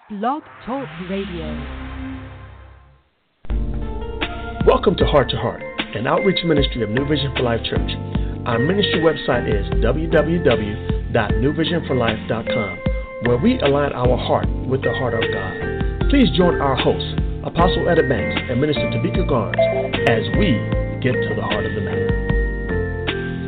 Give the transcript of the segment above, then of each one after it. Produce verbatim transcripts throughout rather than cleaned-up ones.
Blog Talk Radio. Welcome to Heart to Heart, an outreach ministry of New Vision for Life Church. Our ministry website is w w w dot new vision for life dot com, where we align our heart with the heart of God. Please join our hosts, Apostle Etta Banks and Minister Tamika Garnes, as we get to the heart of the matter.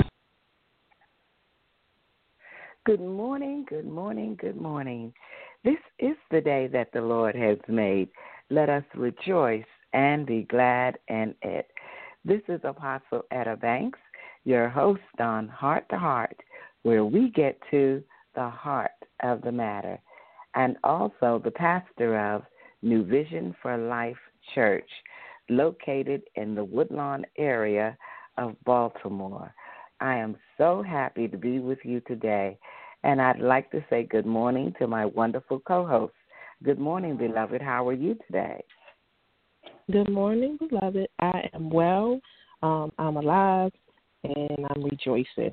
Good morning, good morning, good morning. This is the day that the Lord has made. Let us rejoice and be glad in it. This is Apostle Etta Banks, your host on Heart to Heart, where we get to the heart of the matter, and also the pastor of New Vision for Life Church, located in the Woodlawn area of Baltimore. I am so happy to be with you today, and I'd like to say good morning to my wonderful co-hosts. Good morning, beloved. How are you today? Good morning, beloved. I am well. Um, I'm alive, and I'm rejoicing.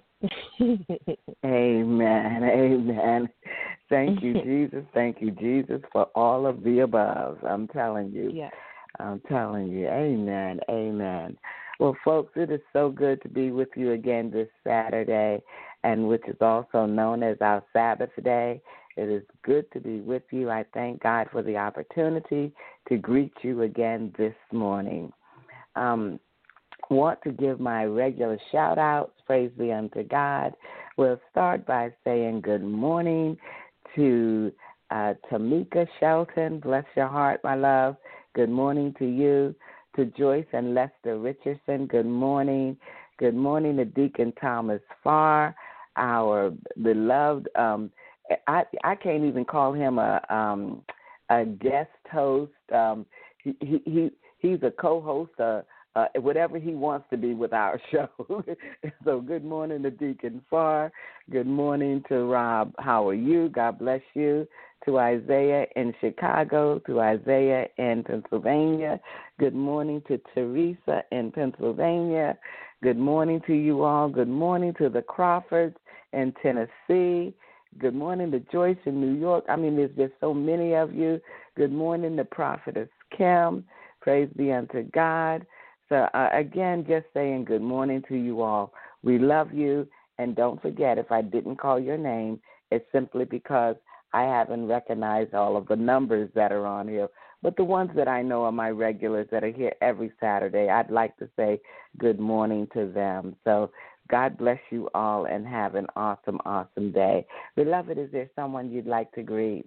Amen. Amen. Thank you, Jesus. Thank you, Jesus, for all of the above. I'm telling you. Yeah. I'm telling you. Amen. Amen. Well, folks, it is so good to be with you again this Saturday, and which is also known as our Sabbath day. It is good to be with you. I thank God for the opportunity to greet you again this morning. Um, want to give my regular shout-outs. Praise be unto God. We'll start by saying good morning to uh, Tamika Shelton. Bless your heart, my love. Good morning to you. To Joyce and Lester Richardson, good morning. Good morning to Deacon Thomas Farr, our beloved, um, I, I can't even call him a um, a guest host. Um, he, he, he He's a co-host, uh, uh, whatever he wants to be with our show. So good morning to Deacon Farr. Good morning to Rob. How are you? God bless you. To Isaiah in Chicago, to Isaiah in Pennsylvania. Good morning to Teresa in Pennsylvania. Good morning to you all. Good morning to the Crawfords in Tennessee. Good morning to Joyce in New York. I mean, there's just so many of you. Good morning to Prophetess Kim. Praise be unto God. So, uh, again, just saying good morning to you all. We love you. And don't forget, if I didn't call your name, it's simply because I haven't recognized all of the numbers that are on here. But the ones that I know are my regulars that are here every Saturday, I'd like to say good morning to them. So God bless you all and have an awesome, awesome day. Beloved, is there someone you'd like to greet?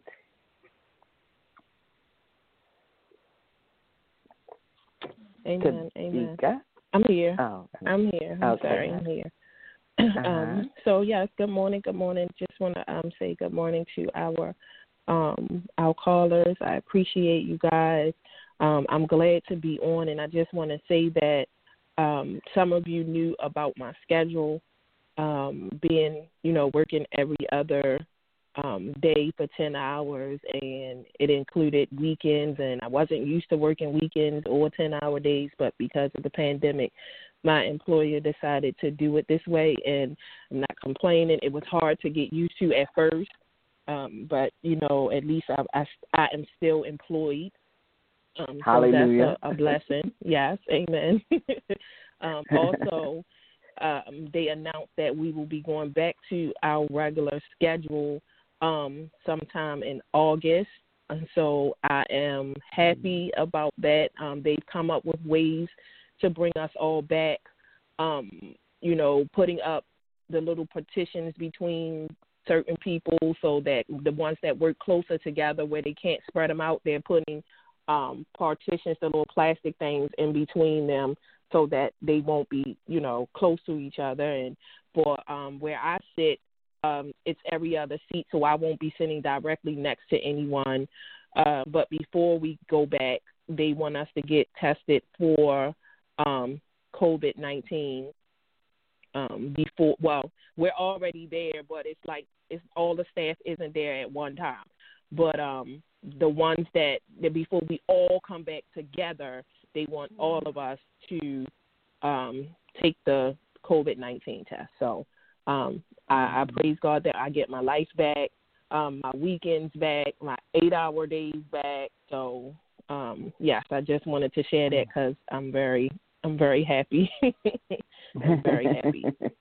Amen. Amen. I'm here. Oh, okay. I'm here. I'm okay. sorry. I'm here. Uh-huh. Um, so yes, good morning, good morning. Just want to um, say good morning to our um, our callers. I appreciate you guys. Um, I'm glad to be on, and I just want to say that um, some of you knew about my schedule, um, being you know working every other um, day for ten hours, and it included weekends. And I wasn't used to working weekends or ten-hour days, but because of the pandemic, my employer decided to do it this way, and I'm not complaining. It was hard to get used to at first, um, but, you know, at least I, I, I am still employed. Um, Hallelujah. So that's a, a blessing. Yes, amen. um, also, um, they announced that we will be going back to our regular schedule um, sometime in August. And so I am happy about that. Um, they've come up with ways to bring us all back, um, you know, putting up the little partitions between certain people so that the ones that work closer together where they can't spread them out, they're putting um, partitions, the little plastic things in between them so that they won't be, you know, close to each other. And for um, where I sit, um, it's every other seat, so I won't be sitting directly next to anyone. Uh, but before we go back, they want us to get tested for um, COVID nineteen um, before. Well, we're already there, but it's like it's all the staff isn't there at one time. But um, the ones that, that before we all come back together, they want all of us to um, take the COVID nineteen test. So um, I, I praise God that I get my life back. um, my weekends back, my eight-hour days back. So, um, yes, I just wanted to share that because I'm very, I'm very happy. I'm very happy.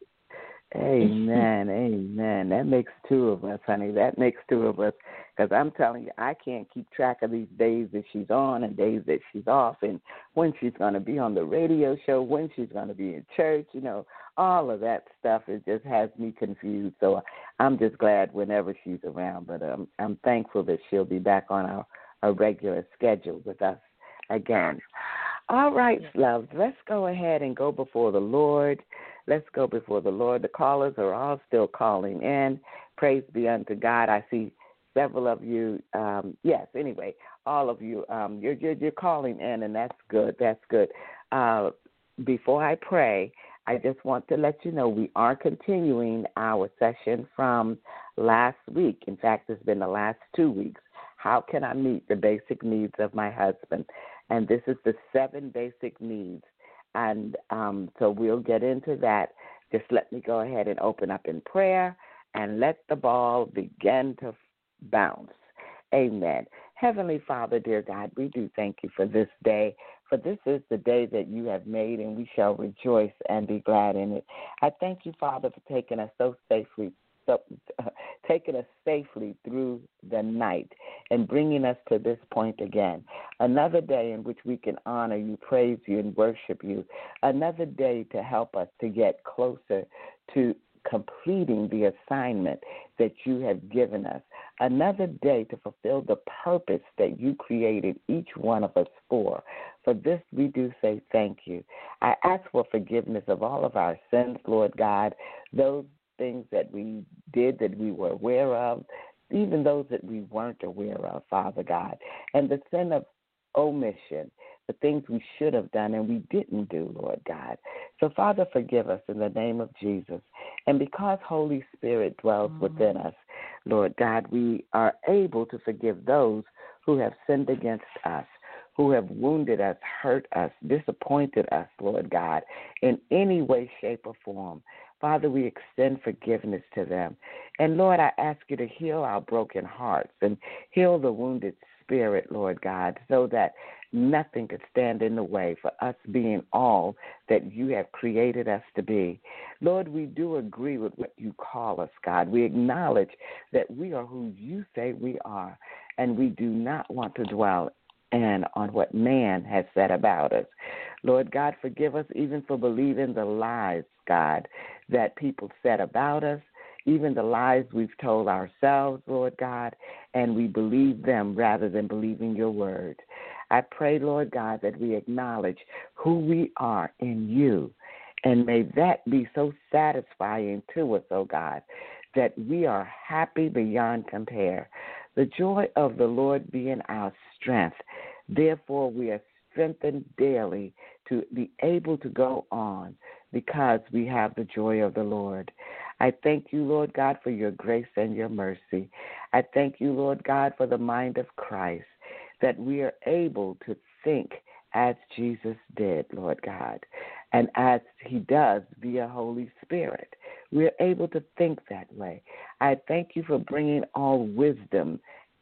Amen, amen. That makes two of us, honey. That makes two of us. Because I'm telling you, I can't keep track of these days that she's on and days that she's off, and when she's going to be on the radio show, when she's going to be in church, you know, all of that stuff. It just has me confused. So I'm just glad whenever she's around. But um, I'm thankful that she'll be back on our, our regular schedule with us again. All right, loves, let's go ahead and go before the Lord. Let's go before the Lord. The callers are all still calling in. Praise be unto God. I see several of you. Um, yes, anyway, all of you, um, you're, you're, you're calling in, and that's good. That's good. Uh, before I pray, I just want to let you know we are continuing our session from last week. In fact, it's been the last two weeks. How can I meet the basic needs of my husband? And this is the seven basic needs. And um, so we'll get into that. Just let me go ahead and open up in prayer and let the ball begin to bounce. Amen. Heavenly Father, dear God, we do thank you for this day, for this is the day that you have made, and we shall rejoice and be glad in it. I thank you, Father, for taking us so safely So, uh, taking us safely through the night and bringing us to this point again. Another day in which we can honor you, praise you, and worship you. Another day to help us to get closer to completing the assignment that you have given us. Another day to fulfill the purpose that you created each one of us for. For this we do say thank you. I ask for forgiveness of all of our sins, Lord God, those things that we did that we were aware of, even those that we weren't aware of, Father God, and the sin of omission, the things we should have done and we didn't do, Lord God. So, Father, forgive us in the name of Jesus. And because Holy Spirit dwells mm-hmm. within us, Lord God, we are able to forgive those who have sinned against us, who have wounded us, hurt us, disappointed us, Lord God, in any way, shape, or form. Father, we extend forgiveness to them. And, Lord, I ask you to heal our broken hearts and heal the wounded spirit, Lord God, so that nothing could stand in the way for us being all that you have created us to be. Lord, we do agree with what you call us, God. We acknowledge that we are who you say we are, and we do not want to dwell and on what man has said about us. Lord God, forgive us even for believing the lies, God, that people said about us, even the lies we've told ourselves, Lord God, and we believe them rather than believing your word. I pray, Lord God, that we acknowledge who we are in you, and may that be so satisfying to us, oh God, that we are happy beyond compare. The joy of the Lord being our strength. Therefore, we are strengthened daily to be able to go on because we have the joy of the Lord. I thank you, Lord God, for your grace and your mercy. I thank you, Lord God, for the mind of Christ, that we are able to think as Jesus did, Lord God, and as he does via Holy Spirit. We are able to think that way. I thank you for bringing all wisdom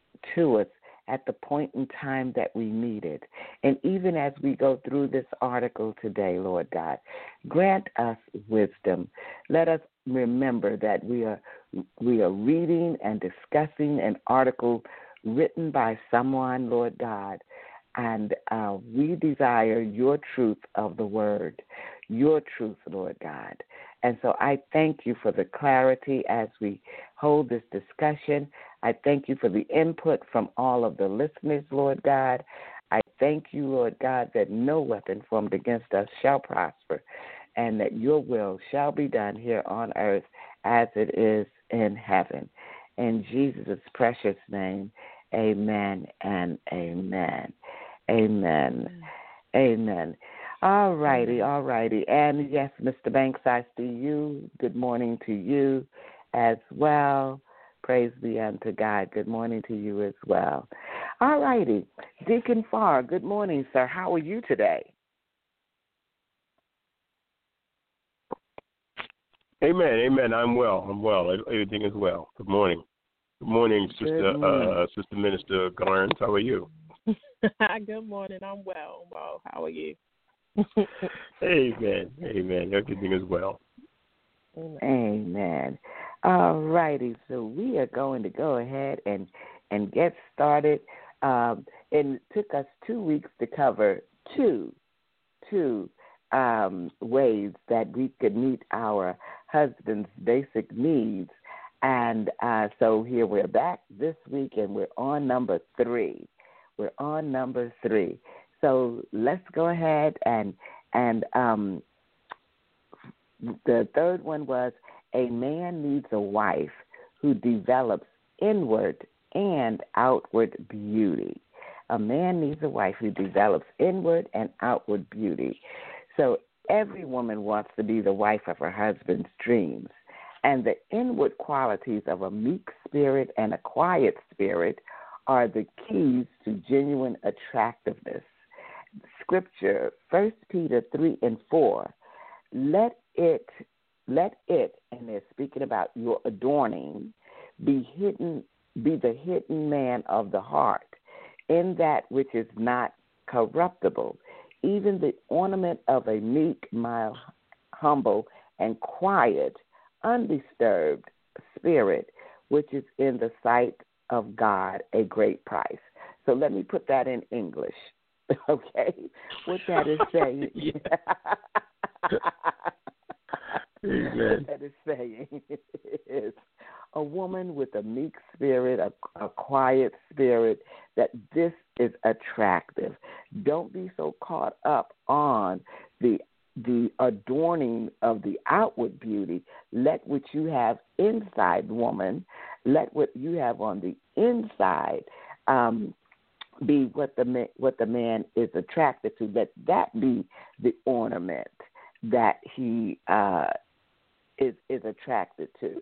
to us at the point in time that we need it. And even as we go through this article today, Lord God, grant us wisdom. Let us remember that we are we are reading and discussing an article written by someone, Lord God, and uh, we desire your truth of the word, your truth, Lord God. And so I thank you for the clarity as we hold this discussion. I thank you for the input from all of the listeners, Lord God. I thank you, Lord God, that no weapon formed against us shall prosper, and that your will shall be done here on earth as it is in heaven. In Jesus' precious name, amen and amen. Amen. Amen. All righty, all righty. And yes, Mister Banks, I see you. Good morning to you as well. Praise be unto God. Good morning to you as well. All righty. Deacon Farr, good morning, sir. How are you today? Amen, amen. I'm well. I'm well. Everything is well. Good morning. Good morning, Sister Good morning. Uh, Sister Minister Garnes. How are you? Good morning. I'm well. Well, how are you? Amen. Amen. Everything is well. Amen. All righty. So we are going to go ahead and, and get started. Um, it took us two weeks to cover two, two um, ways that we could meet our husband's basic needs. And uh, so here we're back this week, and we're on number three. We're on number three. So let's go ahead and and um, the third one was a man needs a wife who develops inward and outward beauty. A man needs a wife who develops inward and outward beauty. So every woman wants to be the wife of her husband's dreams. And the inward qualities of a meek spirit and a quiet spirit are the keys to genuine attractiveness. Scripture, First Peter three and four, let it, let it, and they're speaking about your adorning, be hidden, be the hidden man of the heart, in that which is not corruptible, even the ornament of a meek, mild, humble, and quiet, undisturbed spirit, which is in the sight of God a great price. So let me put that in English, okay? What that is saying. What that is saying is a woman with a meek spirit, a, a quiet spirit, that this is attractive. Don't be so caught up on the the adorning of the outward beauty. Let what you have inside, woman, let what you have on the inside um, be what the man, what the man is attracted to. Let that be the ornament that he uh, is is attracted to.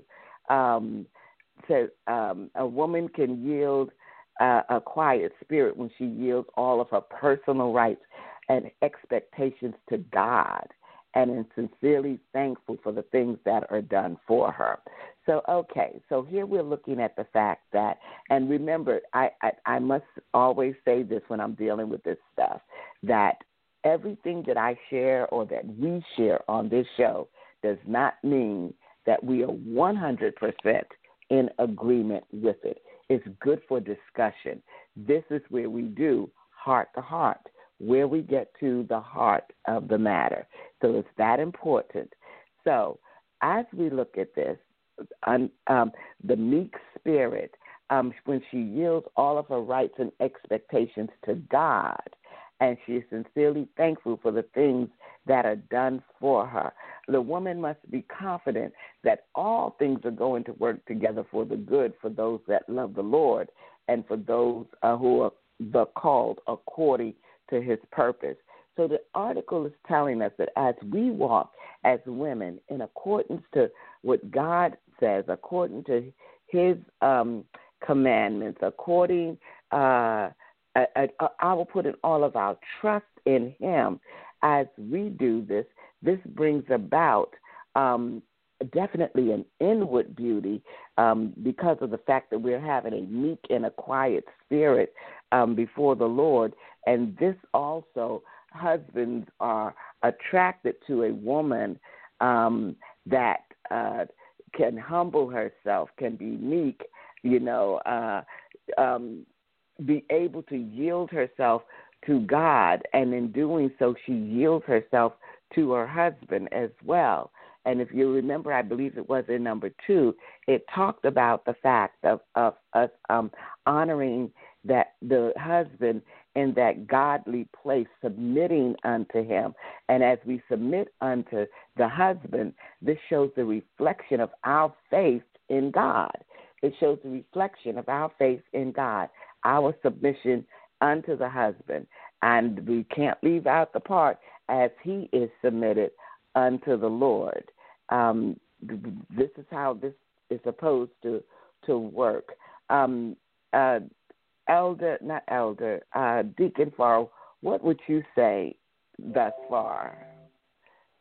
Um, so um, a woman can yield uh, a quiet spirit when she yields all of her personal rights and expectations to God, and is sincerely thankful for the things that are done for her. So, okay, so here we're looking at the fact that, and remember, I, I, I must always say this when I'm dealing with this stuff, that everything that I share or that we share on this show does not mean that we are one hundred percent in agreement with it. It's good for discussion. This is where we do heart to heart, where we get to the heart of the matter. So it's that important. So as we look at this, um, um, the meek spirit, um, when she yields all of her rights and expectations to God, and she is sincerely thankful for the things that are done for her, the woman must be confident that all things are going to work together for the good for those that love the Lord and for those uh, who are the called according to his purpose. So the article is telling us that as we walk as women in accordance to what God says, according to his um, commandments, according, uh, I, I, I will put in all of our trust in him. As we do this, this brings about um, definitely an inward beauty um, because of the fact that we're having a meek and a quiet spirit um, before the Lord. And this also, husbands are attracted to a woman um, that uh, can humble herself, can be meek, you know, uh, um, be able to yield herself to God, and in doing so, she yields herself to her husband as well. And if you remember, I believe it was in number two, it talked about the fact of, of us um, honoring that the husband in that godly place, submitting unto him. And as we submit unto the husband, this shows the reflection of our faith in God. It shows the reflection of our faith in God, our submission unto the husband. And we can't leave out the part as he is submitted unto the Lord. Um, this is how this is supposed to, to work. Um, uh, elder, not elder, uh, Deacon Farrell, what would you say thus far?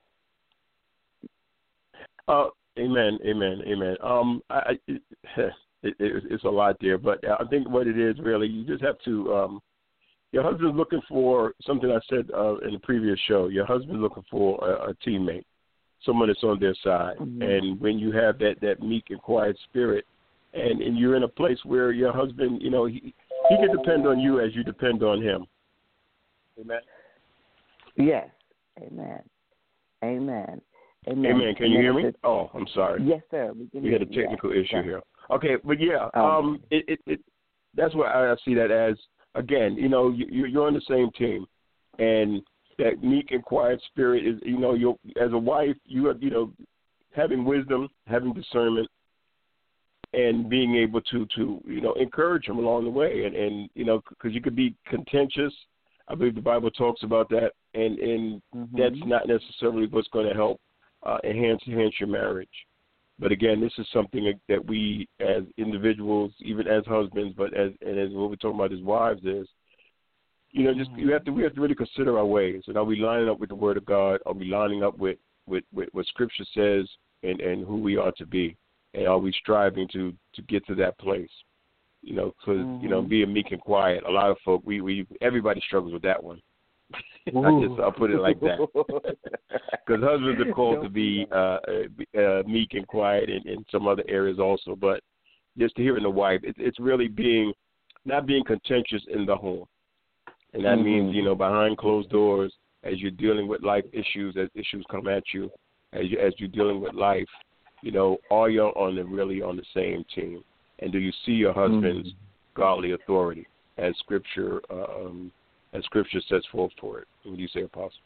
Uh, amen, amen, amen. Um, I, I, it, it, it's a lot there. But I think what it is really, you just have to. Um, your husband's looking for something I said uh, in the previous show. Your husband's looking for a, a teammate, someone that's on their side. Mm-hmm. And when you have that, that meek and quiet spirit, and, and you're in a place where your husband, you know, he he can depend on you as you depend on him. Amen. Yes. Amen. Amen. Amen. Amen. Can you hear me? Oh, I'm sorry. Yes, sir. We, can we had a technical yes. issue yes. here. Okay, but yeah, um, it, it, it that's what I see that as. Again, you know, you, you're on the same team, and that meek and quiet spirit is, you know, you as a wife, you have, you know, having wisdom, having discernment, and being able to, to you know, encourage him along the way, and, and you know, because you could be contentious. I believe the Bible talks about that, and and mm-hmm. that's not necessarily what's going to help uh, enhance enhance your marriage. But again, this is something that we, as individuals, even as husbands, but as and as what we're talking about as wives is, you know, just you have to we have to really consider our ways. And are we lining up with the Word of God? Are we lining up with, with, with what Scripture says and, and who we are to be? And are we striving to, to get to that place? You know, because mm-hmm. you know, being meek and quiet. A lot of folk, we we everybody struggles with that one. I just I'll put it like that, because husbands are called to be uh, uh, meek and quiet in, in some other areas also. But just to hear in the wife, it, it's really being not being contentious in the home, and that mm-hmm. means you know behind closed doors as you're dealing with life issues, as issues come at you, as you as you're dealing with life, you know, are you on the really on the same team, and do you see your husband's mm-hmm. godly authority as Scripture? Uh, um, And Scripture sets forth for it. What do you say, Apostle?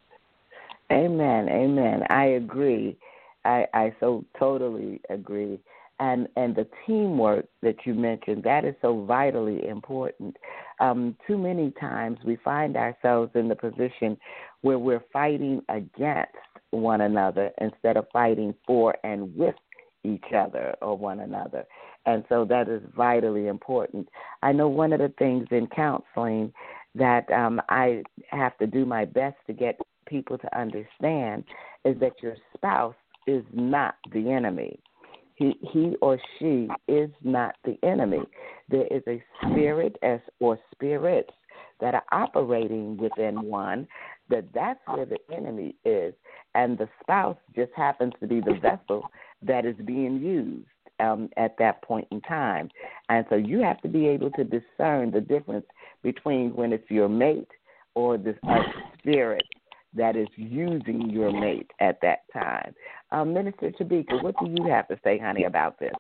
Amen, amen. I agree. I, I so totally agree. And and the teamwork that you mentioned, that is so vitally important. Um, too many times we find ourselves in the position where we're fighting against one another instead of fighting for and with each other or one another. And so that is vitally important. I know one of the things in counseling that um, I have to do my best to get people to understand is that your spouse is not the enemy. He, he or she is not the enemy. There is a spirit as or spirits that are operating within one, that that's where the enemy is, and the spouse just happens to be the vessel that is being used um, at that point in time. And so you have to be able to discern the difference between when it's your mate or this uh, spirit that is using your mate at that time. Um, Minister Tabika, what do you have to say, honey, about this?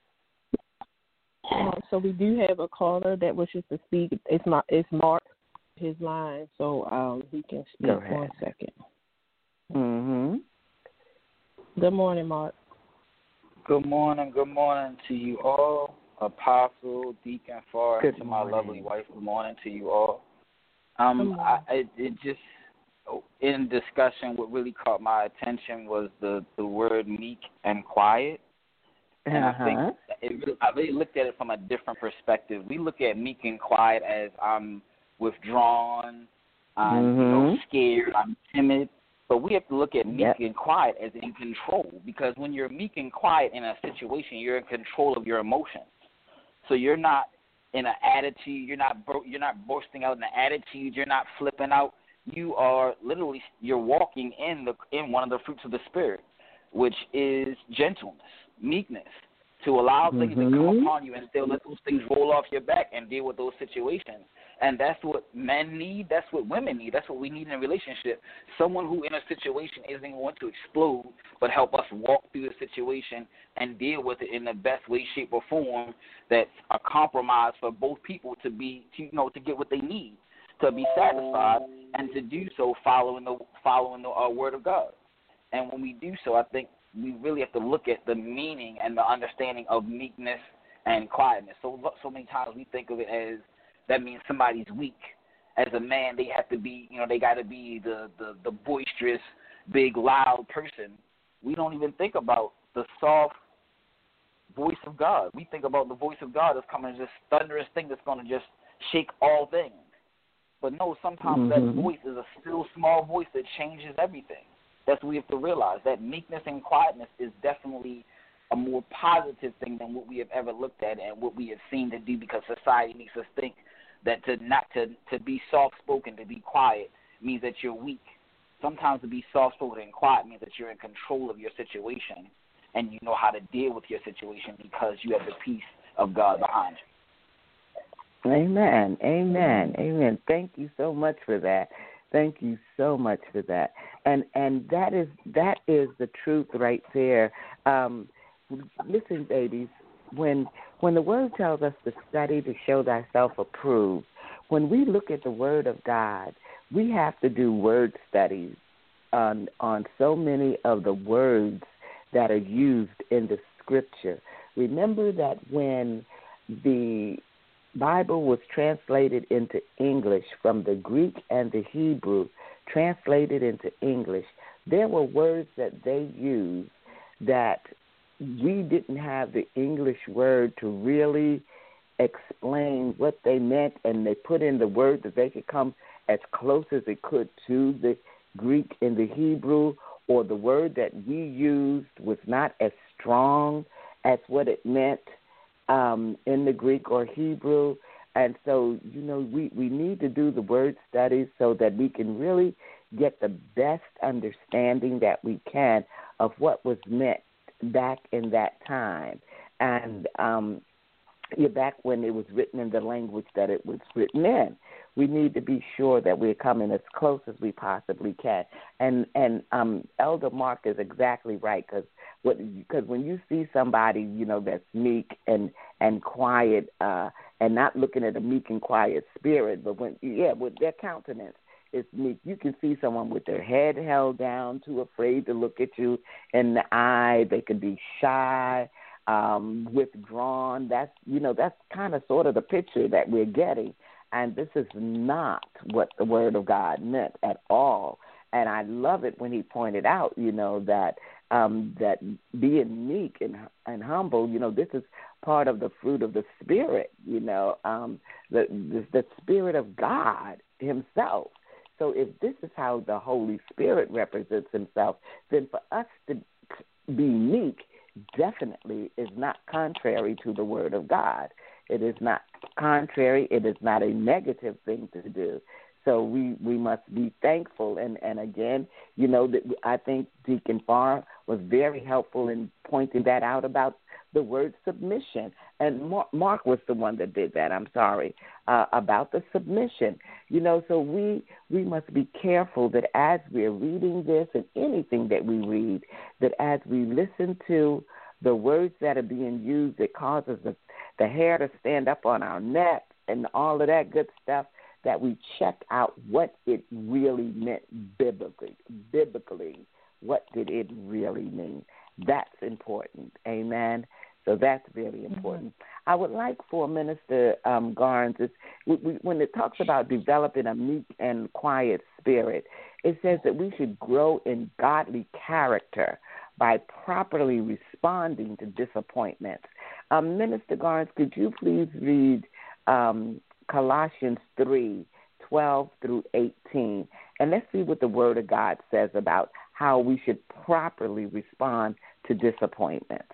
Um, so we do have a caller that wishes to speak. It's not. It's Mark, his line, so um, he can speak. One second. Mm-hmm. Good morning, Mark. Good morning. Good morning to you all, Apostle, Deacon Farr, and to my lovely wife. Good morning to you all. Um, I, it, it just in discussion, what really caught my attention was the, the word meek and quiet. And uh-huh. I think it really, I really looked at it from a different perspective. We look at meek and quiet as I'm withdrawn, I'm mm-hmm. you know, scared, I'm timid. But we have to look at meek yep. and quiet as in control, because when you're meek and quiet in a situation, you're in control of your emotions. So you're not in an attitude, you're not you're not bursting out in an attitude, you're not flipping out. You are literally you're walking in the in one of the fruits of the Spirit, which is gentleness, meekness, to allow mm-hmm. things to come upon you and still let those things roll off your back and deal with those situations. And that's what men need. That's what women need. That's what we need in a relationship. Someone who in a situation isn't going to explode, but help us walk through the situation and deal with it in the best way, shape, or form that's a compromise for both people to be, to, you know, to get what they need, to be satisfied, and to do so following the following the uh, Word of God. And when we do so, I think we really have to look at the meaning and the understanding of meekness and quietness. So so many times we think of it as that means somebody's weak. As a man, they have to be, you know, they got to be the, the, the boisterous, big, loud person. We don't even think about the soft voice of God. We think about the voice of God as coming as this thunderous thing that's going to just shake all things. But no, sometimes mm-hmm. that voice is a still small voice that changes everything. That's what we have to realize. That meekness and quietness is definitely a more positive thing than what we have ever looked at and what we have seen to do, because society makes us think that to not to, to be soft-spoken, to be quiet, means that you're weak. Sometimes to be soft-spoken and quiet means that you're in control of your situation and you know how to deal with your situation because you have the peace of God behind you. Amen. Amen. Amen. Thank you so much for that. Thank you so much for that. And and that is that is the truth right there. Um, listen, babies, when when the Word tells us to study to show thyself approved, when we look at the Word of God, we have to do word studies on on so many of the words that are used in the Scripture. Remember that when the Bible was translated into English from the Greek and the Hebrew, translated into English, there were words that they used that we didn't have the English word to really explain what they meant, and they put in the word that they could come as close as it could to the Greek and the Hebrew, or the word that we used was not as strong as what it meant um, in the Greek or Hebrew. And so, you know, we, we need to do the word studies so that we can really get the best understanding that we can of what was meant back in that time. And um, yeah, back when it was written in the language that it was written in. We need to be sure that we're coming as close as we possibly can. And and um, Elder Mark is exactly right, because what because when you see somebody, you know, that's meek and and quiet, uh, and not looking at a meek and quiet spirit, but when yeah, with their countenance is meek, you can see someone with their head held down, too afraid to look at you in the eye. They could be shy, um, withdrawn. That's you know that's kind of sort of the picture that we're getting. And this is not what the Word of God meant at all. And I love it when he pointed out, you know, that um, that being meek and, and humble, you know, this is part of the fruit of the Spirit, you know, um, the, the the Spirit of God himself. So if this is how the Holy Spirit represents himself, then for us to be meek definitely is not contrary to the Word of God. It is not contrary. It is not a negative thing to do. So we, we must be thankful. And, and again, you know, that I think Deacon Farr was very helpful in pointing that out about the word submission. And Mark was the one that did that, I'm sorry, uh, about the submission. You know, so we, we must be careful that as we're reading this and anything that we read, that as we listen to the words that are being used, it causes the, the hair to stand up on our neck and all of that good stuff, that we check out what it really meant biblically. Biblically, what did it really mean? That's important. Amen. So that's really important. Mm-hmm. I would like for Minister um, Garnes, is, we, we, when it talks about developing a meek and quiet spirit, it says that we should grow in godly character by properly responding to disappointments. Um, Minister Garnes, could you please read um, Colossians three, twelve through eighteen, and let's see what the Word of God says about how we should properly respond to disappointments.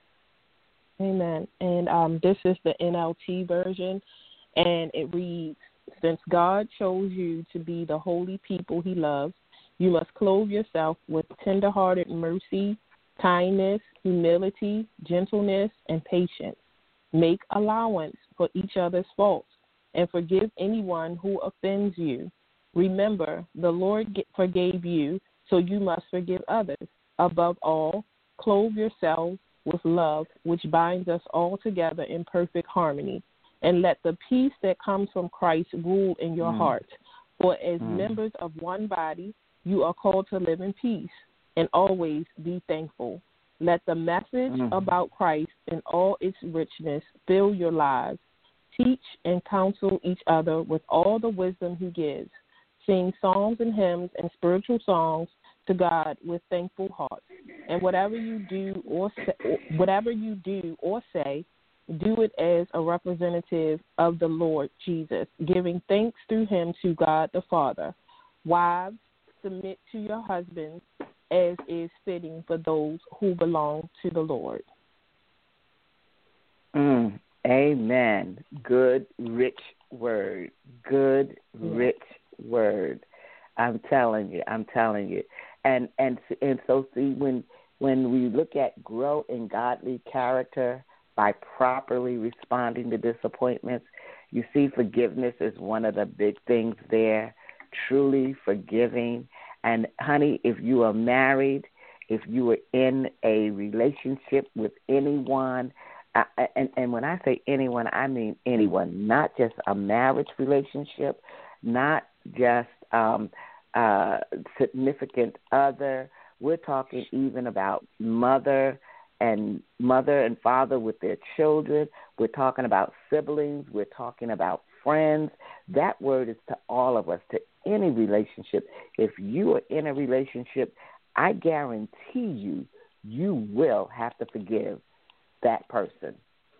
Amen. And um, this is the N L T version, and it reads, "Since God chose you to be the holy people he loves, you must clothe yourself with tender-hearted mercy, kindness, humility, gentleness, and patience. Make allowance for each other's faults and forgive anyone who offends you. Remember, the Lord forgave you, so you must forgive others. Above all, clothe yourselves with love, which binds us all together in perfect harmony. And let the peace that comes from Christ rule in your mm. heart. For as mm. members of one body, you are called to live in peace and always be thankful. Let the message mm. about Christ in all its richness fill your lives. Teach and counsel each other with all the wisdom he gives. Sing psalms and hymns and spiritual songs to God with thankful hearts. And whatever you do or say, whatever you do or say, do it as a representative of the Lord Jesus, giving thanks through him to God the Father. Wives, submit to your husbands as is fitting for those who belong to the Lord." Mm, amen. Good, rich word. Good, rich word. I'm telling you. I'm telling you. And and and so see when when we look at grow in godly character by properly responding to disappointments, you see forgiveness is one of the big things there. Truly forgiving. And honey, if you are married, if you are in a relationship with anyone, uh, and, and when I say anyone, I mean anyone, not just a marriage relationship, not just um, uh, significant other. We're talking even about mother and mother and father with their children. We're talking about siblings. We're talking about friends. That word is to all of us, to any relationship. If you are in a relationship, I guarantee you, you will have to forgive that person.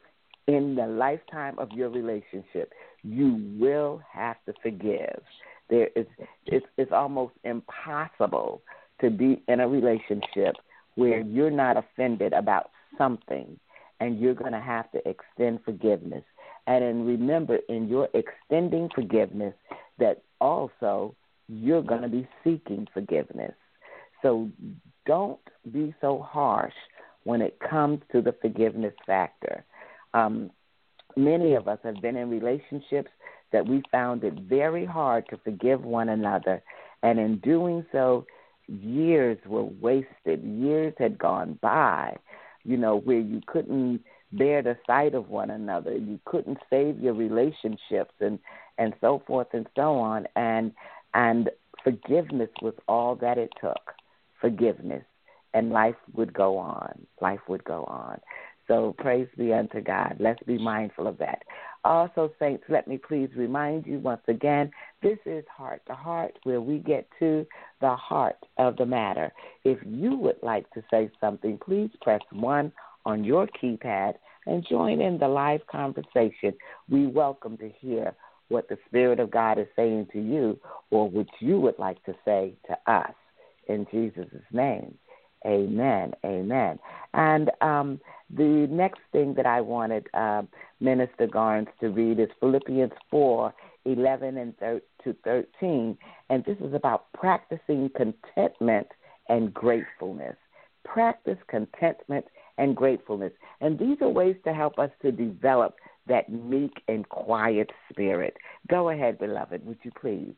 In the lifetime of your relationship, you will have to forgive. There is, it's, it's almost impossible to be in a relationship where you're not offended about something, and you're going to have to extend forgiveness. And then remember, in your extending forgiveness, that also you're going to be seeking forgiveness. So don't be so harsh when it comes to the forgiveness factor. Um, many of us have been in relationships that we found it very hard to forgive one another, and in doing so, years were wasted. Years had gone by, you know, where you couldn't bear the sight of one another. You couldn't save your relationships and, and so forth and so on. And and forgiveness was all that it took, forgiveness. And life would go on. Life would go on. So praise be unto God. Let's be mindful of that. Also, saints, let me please remind you once again, this is Heart to Heart, where we get to the heart of the matter. If you would like to say something, please press one on your keypad and join in the live conversation. We welcome to hear what the Spirit of God is saying to you, or what you would like to say to us. In Jesus' name, amen, amen. And um, the next thing that I wanted uh, Minister Garnes to read is Philippians four, eleven and to thirteen, and this is about practicing contentment and gratefulness. Practice contentment and gratefulness. And these are ways to help us to develop that meek and quiet spirit. Go ahead, beloved, would you please?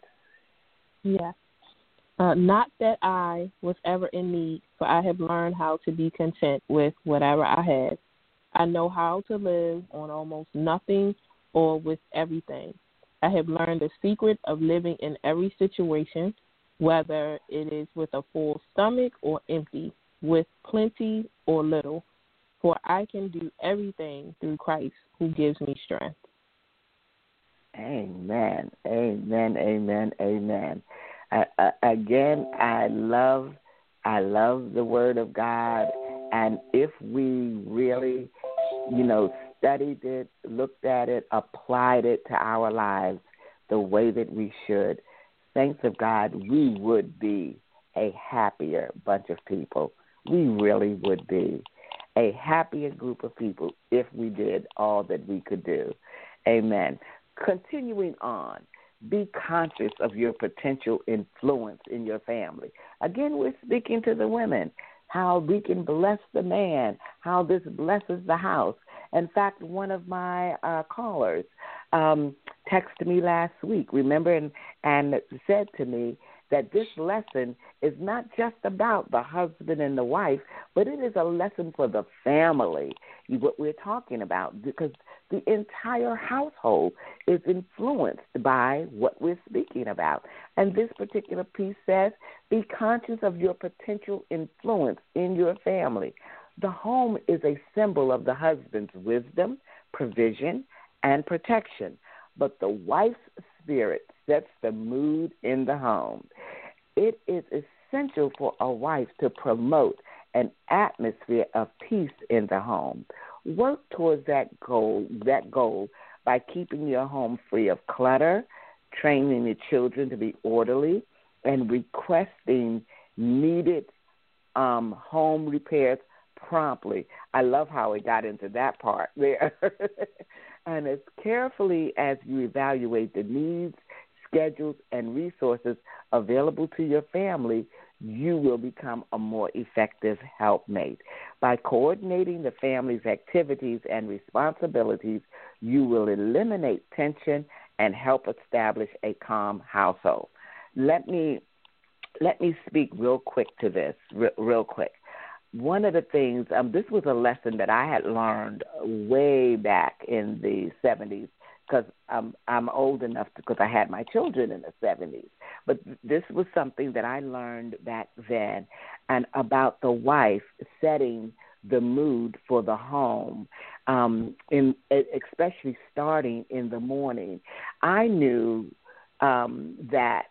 Yes. Uh, not that I was ever in need, for I have learned how to be content with whatever I have. I know how to live on almost nothing or with everything. I have learned the secret of living in every situation, whether it is with a full stomach or empty, with plenty or little, for I can do everything through Christ who gives me strength. Amen, amen, amen, amen. Uh, uh, again, I love, I love the Word of God, and if we really, you know, studied it, looked at it, applied it to our lives the way that we should, saints of God, we would be a happier bunch of people. We really would be a happier group of people if we did all that we could do. Amen. Continuing on. Be conscious of your potential influence in your family. Again, we're speaking to the women, how we can bless the man, how this blesses the house. In fact, one of my uh, callers um, texted me last week, remember, and, and said to me that this lesson is not just about the husband and the wife, but it is a lesson for the family, what we're talking about, because the entire household is influenced by what we're speaking about. And this particular piece says, be conscious of your potential influence in your family. The home is a symbol of the husband's wisdom, provision, and protection, but the wife's spirit sets the mood in the home. It is essential for a wife to promote an atmosphere of peace in the home. Work towards that goal, that goal by keeping your home free of clutter, training your children to be orderly, and requesting needed um, home repairs promptly. I love how it got into that part there. And as carefully as you evaluate the needs, schedules, and resources available to your family, you will become a more effective helpmate. By coordinating the family's activities and responsibilities, you will eliminate tension and help establish a calm household. Let me let me speak real quick to this, re- real quick. One of the things, um, this was a lesson that I had learned way back in the seventies, because um, I'm old enough because I had my children in the seventies. But this was something that I learned back then, and about the wife setting the mood for the home, um, in especially starting in the morning. I knew um, that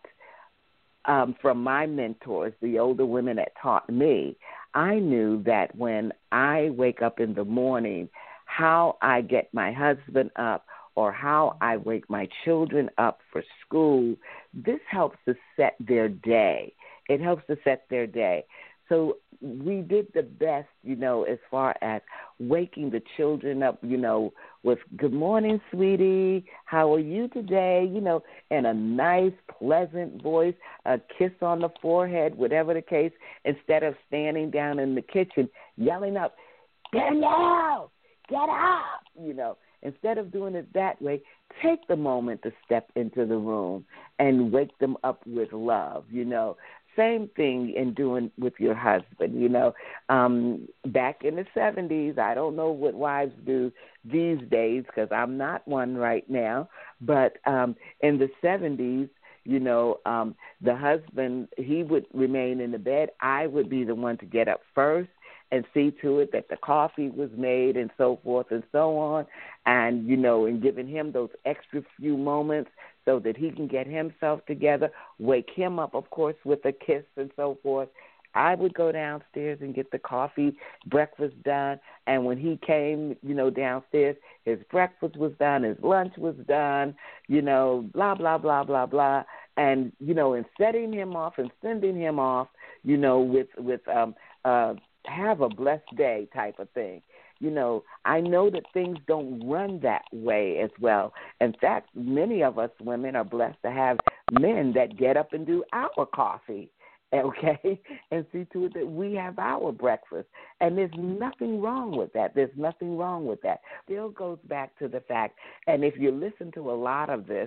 um, from my mentors, the older women that taught me, I knew that when I wake up in the morning, how I get my husband up or how I wake my children up for school, this helps to set their day. It helps to set their day. So we did the best, you know, as far as waking the children up, you know, with good morning, sweetie, how are you today, you know, and a nice, pleasant voice, a kiss on the forehead, whatever the case, instead of standing down in the kitchen yelling up, Danielle, get up, you know. Instead of doing it that way, take the moment to step into the room and wake them up with love, you know. Same thing in doing with your husband, you know. Um, back in the seventies, I don't know what wives do these days because I'm not one right now, but um, in the seventies, you know, um, the husband, he would remain in the bed. I would be the one to get up first and see to it that the coffee was made and so forth and so on, and, you know, and giving him those extra few moments so that he can get himself together, wake him up, of course, with a kiss and so forth. I would go downstairs and get the coffee, breakfast done, and when he came, you know, downstairs, his breakfast was done, his lunch was done, you know, blah, blah, blah, blah, blah, and, you know, and setting him off and sending him off, you know, with, with um, uh, have a blessed day type of thing. You know, I know that things don't run that way as well. In fact, many of us women are blessed to have men that get up and do our coffee, okay, and see to it that we have our breakfast. And there's nothing wrong with that. There's nothing wrong with that. Still goes back to the fact, and if you listen to a lot of this,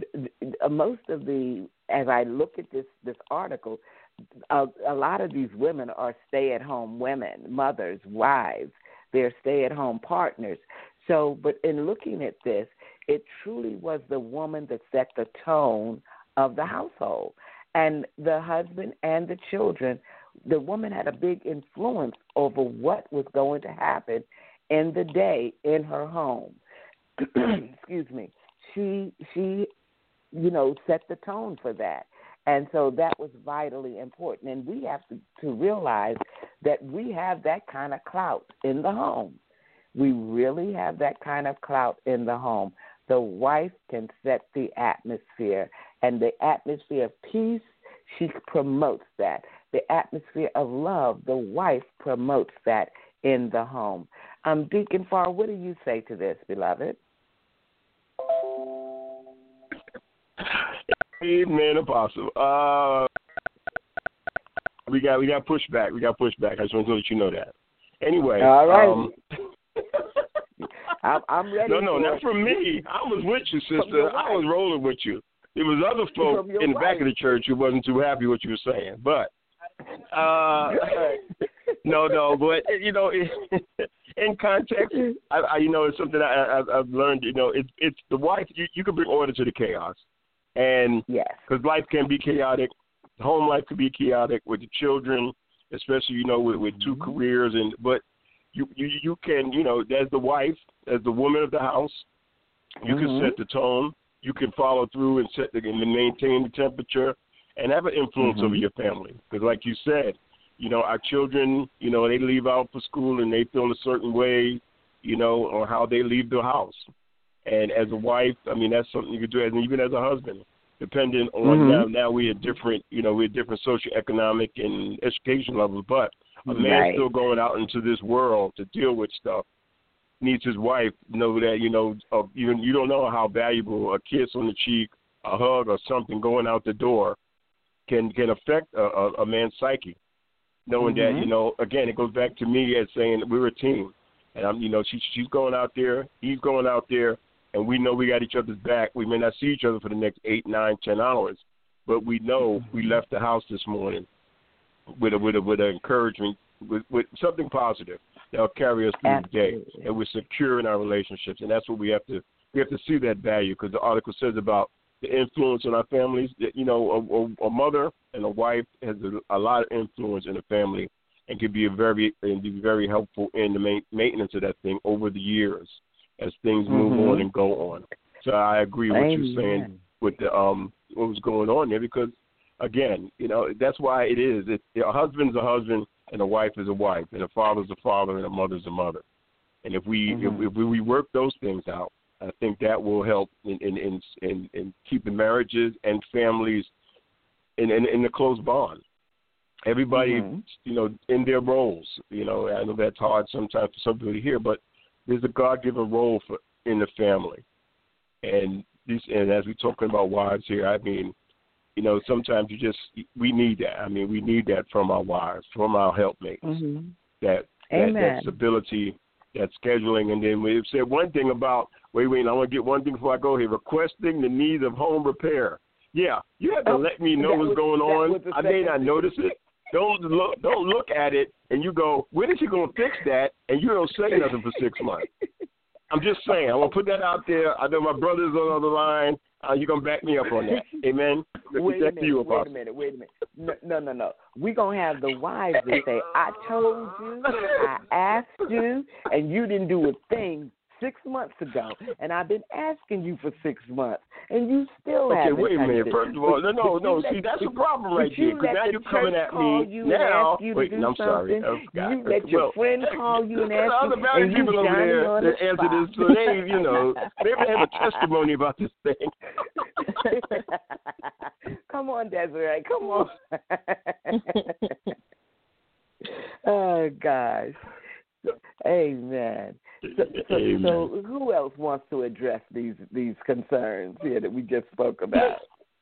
most of the, as I look at this, this article, a, a lot of these women are stay-at-home women, mothers, wives. They're stay-at-home partners. So, but in looking at this, it truly was the woman that set the tone of the household. And the husband and the children, the woman had a big influence over what was going to happen in the day in her home. Excuse me. She, she, you know, set the tone for that. And so that was vitally important. And we have to, to realize that we have that kind of clout in the home. We really have that kind of clout in the home. The wife can set the atmosphere, and the atmosphere of peace, she promotes that. The atmosphere of love, the wife promotes that in the home. Um, Deacon Farr, what do you say to this, beloved? Amen, Apostle. Uh, we got we got pushback. We got pushback. I just want to let you know that. Anyway. All right. Um, I'm, I'm ready. No, no, for not it. from me. I was with you, sister. I was rolling with you. There was other folk in the wife. back of the church who wasn't too happy with what you were saying. But, uh, no, no, but, you know, in context, I, I, you know, it's something I, I, I've learned, you know, it, it's the wife, you, you can bring order to the chaos. And yes, because life can be chaotic, home life can be chaotic with the children, especially, you know, with, with two mm-hmm. careers. And But you, you, you can, you know, as the wife, as the woman of the house, you mm-hmm. can set the tone. You can follow through and set the, and maintain the temperature and have an influence mm-hmm. over your family. Because like you said, you know, our children, you know, they leave out for school and they feel a certain way, you know, or how they leave the house. And as a wife, I mean, that's something you could do, and even as a husband, depending on mm-hmm. now, now we're different, you know, we're different socioeconomic and education levels. But A man right. still going out into this world to deal with stuff needs his wife to know that, you know, uh, you, you don't know how valuable a kiss on the cheek, a hug, or something going out the door can can affect a, a, a man's psyche. Knowing mm-hmm. that, you know, again, it goes back to me as saying we're a team. And, I'm, you know, she, she's going out there, he's going out there, and we know we got each other's back. We may not see each other for the next eight, nine, ten hours, but we know we left the house this morning with a, with a, with an encouragement, with, with something positive that'll carry us through Absolutely. the day, and we're secure in our relationships. And that's what we have to we have to see that value, because the article says about the influence on our families. That, you know, a, a, a mother and a wife has a, a lot of influence in the family, and can be a very and be very helpful in the ma- maintenance of that thing over the years as things mm-hmm. move on and go on. So I agree with what Amen. you're saying with the um what was going on there, because again, you know, that's why it is. It, a husband's a husband, and a wife is a wife, and a father's a father, and a mother's a mother. And if we mm-hmm. if, if we work those things out, I think that will help in in in, in, in keeping marriages and families in, in in a close bond. Everybody, mm-hmm. you know, in their roles. You know, I know that's hard sometimes for some people to hear, but there's a God-given role for in the family. And these, and as we're talking about wives here, I mean, you know, sometimes you just we need that. I mean, we need that from our wives, from our helpmates. Mm-hmm. That, that that stability, that scheduling, and then we said one thing about wait, wait, I want to get one thing before I go here. Requesting the needs of home repair. Yeah, you have to oh, let me know what's was, going on. I may not thing. notice it. Don't look, don't look at it, and you go, when is he going to fix that? And you don't say nothing for six months. I'm just saying. I want to put that out there. I know my brother's on the line. Uh, you're going to back me up on that. Amen? Wait a minute, you, wait a minute, wait a minute. No, no, no. no. We're going to have the wives that say, I told you, I asked you, and you didn't do a thing six months ago, and I've been asking you for six months, and you still okay, haven't. Okay, wait a minute. It. First of all, no, no, no. See, that's a problem right there, because now you're coming at me you now. You wait, to do I'm sorry. Oh, you let your well, friend call you and ask you. Other married people over there that answer this, so they, you know, they have a testimony about this thing. Come on, Desiree. Come on. Oh, gosh. Amen. So, so, Amen. so who else wants to address these these concerns here that we just spoke about?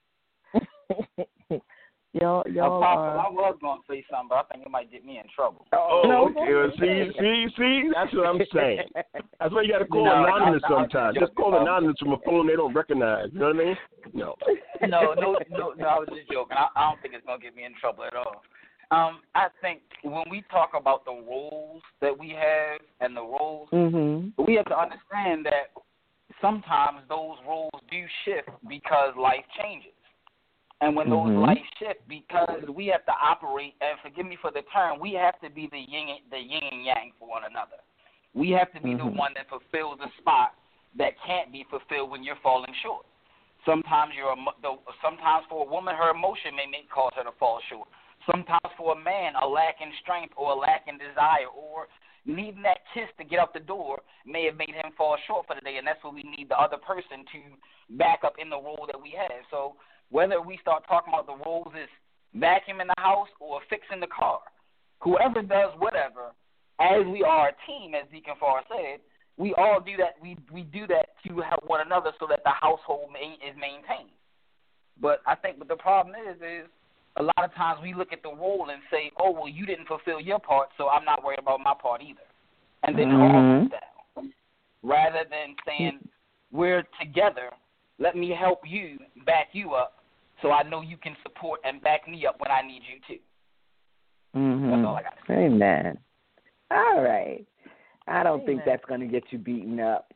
y'all, y'all are... I was going to say something, but I think it might get me in trouble. Oh, no, okay. see, see, see? That's what I'm saying. That's why you got to call no, anonymous no, no, sometimes. Just call anonymous from a phone they don't recognize. You know what I mean? No. no, no, no, no, I was just joking. I, I don't think it's going to get me in trouble at all. Um, I think when we talk about the roles that we have and the roles, mm-hmm. we have to understand that sometimes those roles do shift because life changes. And when mm-hmm. those life shift, because we have to operate, and forgive me for the term, we have to be the yin, the yin and yang for one another. We have to be mm-hmm. the one that fulfills the spot that can't be fulfilled when you're falling short. Sometimes you're a, sometimes for a woman, her emotion may make cause her to fall short. Sometimes for a man, a lack in strength or a lack in desire or needing that kiss to get out the door may have made him fall short for the day, and that's what we need the other person to back up in the role that we have. So whether we start talking about the roles as vacuuming the house or fixing the car, whoever does whatever, as we are a team, as Deacon Farr said, we all do that. We we do that to help one another so that the household main, is maintained. But I think what the problem is is a lot of times we look at the role and say, oh, well, you didn't fulfill your part, so I'm not worried about my part either. And then mm-hmm. it all goes down. Rather than saying, we're together, let me help you, back you up, so I know you can support and back me up when I need you to. Mm-hmm. That's all I got to say. Amen. All right. I don't Amen. think that's going to get you beaten up.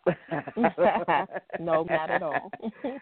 No, not at all.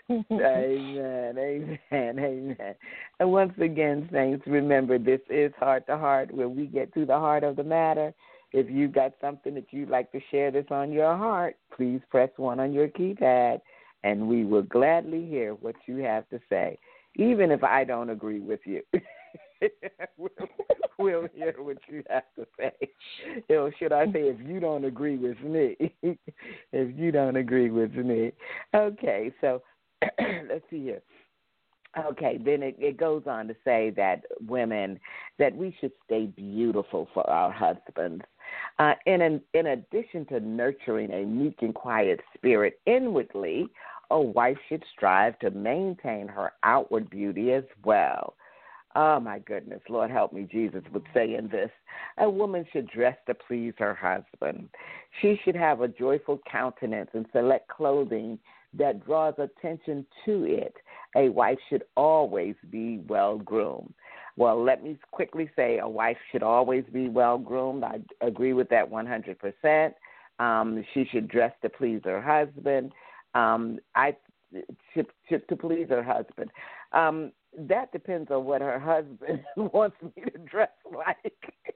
Amen, amen, amen. And once again, saints, remember this is Heart to Heart, where we get to the heart of the matter. If you got something that you'd like to share that's on your heart, please press one on your keypad, and we will gladly hear what you have to say, even if I don't agree with you. we'll, we'll hear what you have to say. Or should I say, if you don't agree with me? If you don't agree with me. Okay, so let's see here. Okay, then it, it goes on to say that women, that we should stay beautiful for our husbands. Uh, in, an, in addition to nurturing a meek and quiet spirit inwardly, a wife should strive to maintain her outward beauty as well. Oh, my goodness. Lord, help me, Jesus, with saying this. A woman should dress to please her husband. She should have a joyful countenance and select clothing that draws attention to it. A wife should always be well-groomed. Well, let me quickly say a wife should always be well-groomed. I agree with that one hundred percent. Um, she should dress to please her husband. Um, I should, should to please her husband. Um, that depends on what her husband wants me to dress like.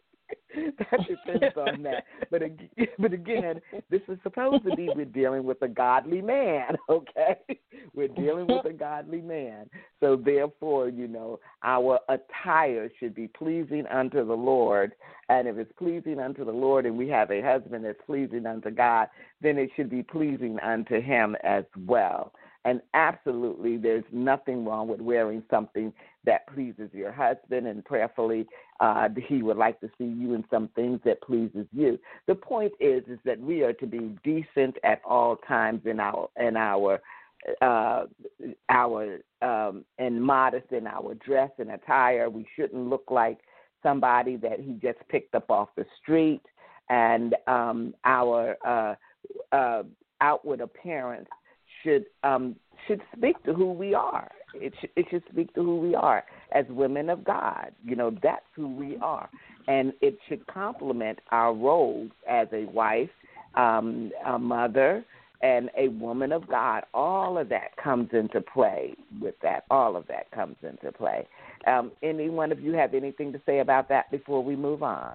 That depends on that. But but again, this is supposed to be we're dealing with a godly man, okay? We're dealing with a godly man. So therefore, you know, our attire should be pleasing unto the Lord. And if it's pleasing unto the Lord and we have a husband that's pleasing unto God, then it should be pleasing unto him as well. And absolutely, there's nothing wrong with wearing something that pleases your husband, and prayerfully, uh, he would like to see you in some things that pleases you. The point is, is that we are to be decent at all times in our in our uh, our um, and modest in our dress and attire. We shouldn't look like somebody that he just picked up off the street, and um, our uh, uh, outward appearance should um, should speak to who we are. It should, it should speak to who we are as women of God. You know, that's who we are. And it should complement our roles as a wife, um, a mother, and a woman of God. All of that comes into play with that. All of that comes into play. Um, any one of you have anything to say about that before we move on?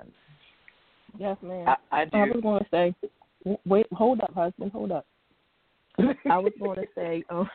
Yes, ma'am. I, I, do. I was going to say, wait, hold up, husband, hold up. I was going to say, um,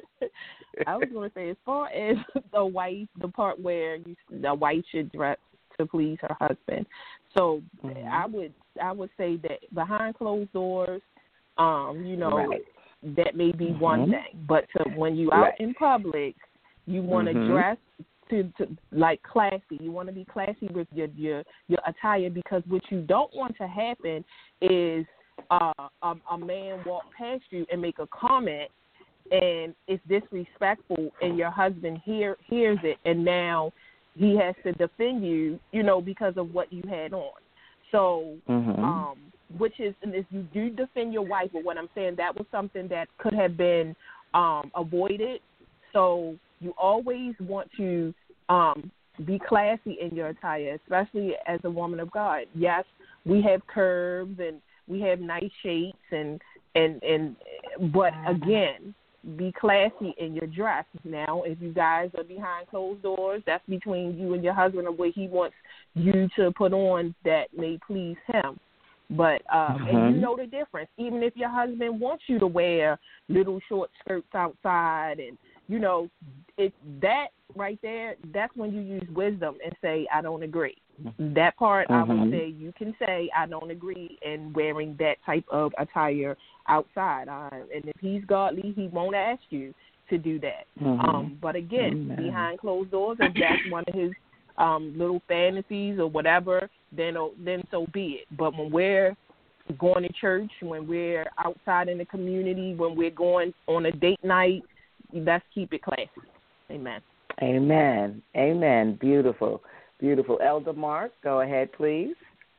I was going to say, as far as the wife, the part where you, the wife should dress to please her husband. So mm-hmm. I would, I would say that behind closed doors, um, you know, right. that may be mm-hmm. one thing. But to, when you out right. in public, you want to mm-hmm. dress to, to like classy. You want to be classy with your your your attire, because what you don't want to happen is Uh, a, a man walk past you and make a comment, and it's disrespectful, and your husband hear hears it, and now he has to defend you, you know, because of what you had on. So, mm-hmm. um, which is, and if you do defend your wife, but what I'm saying, that was something that could have been um, avoided. So you always want to um, be classy in your attire, especially as a woman of God. Yes, we have curves and we have nice shapes, and, and, and but again, be classy in your dress. Now, if you guys are behind closed doors, that's between you and your husband, or what he wants you to put on that may please him. But uh, mm-hmm. and you know the difference. Even if your husband wants you to wear little short skirts outside, and you know, it that right there, that's when you use wisdom and say, I don't agree. That part, mm-hmm. I would say you can say, I don't agree in wearing that type of attire outside. Uh, and if he's godly, he won't ask you to do that. Mm-hmm. Um, but again, Amen. Behind closed doors, if that's one of his um, little fantasies or whatever, then then so be it. But when we're going to church, when we're outside in the community, when we're going on a date night, let's keep it classy. Amen. Amen. Amen. Beautiful. Beautiful. Elder Mark, go ahead, please.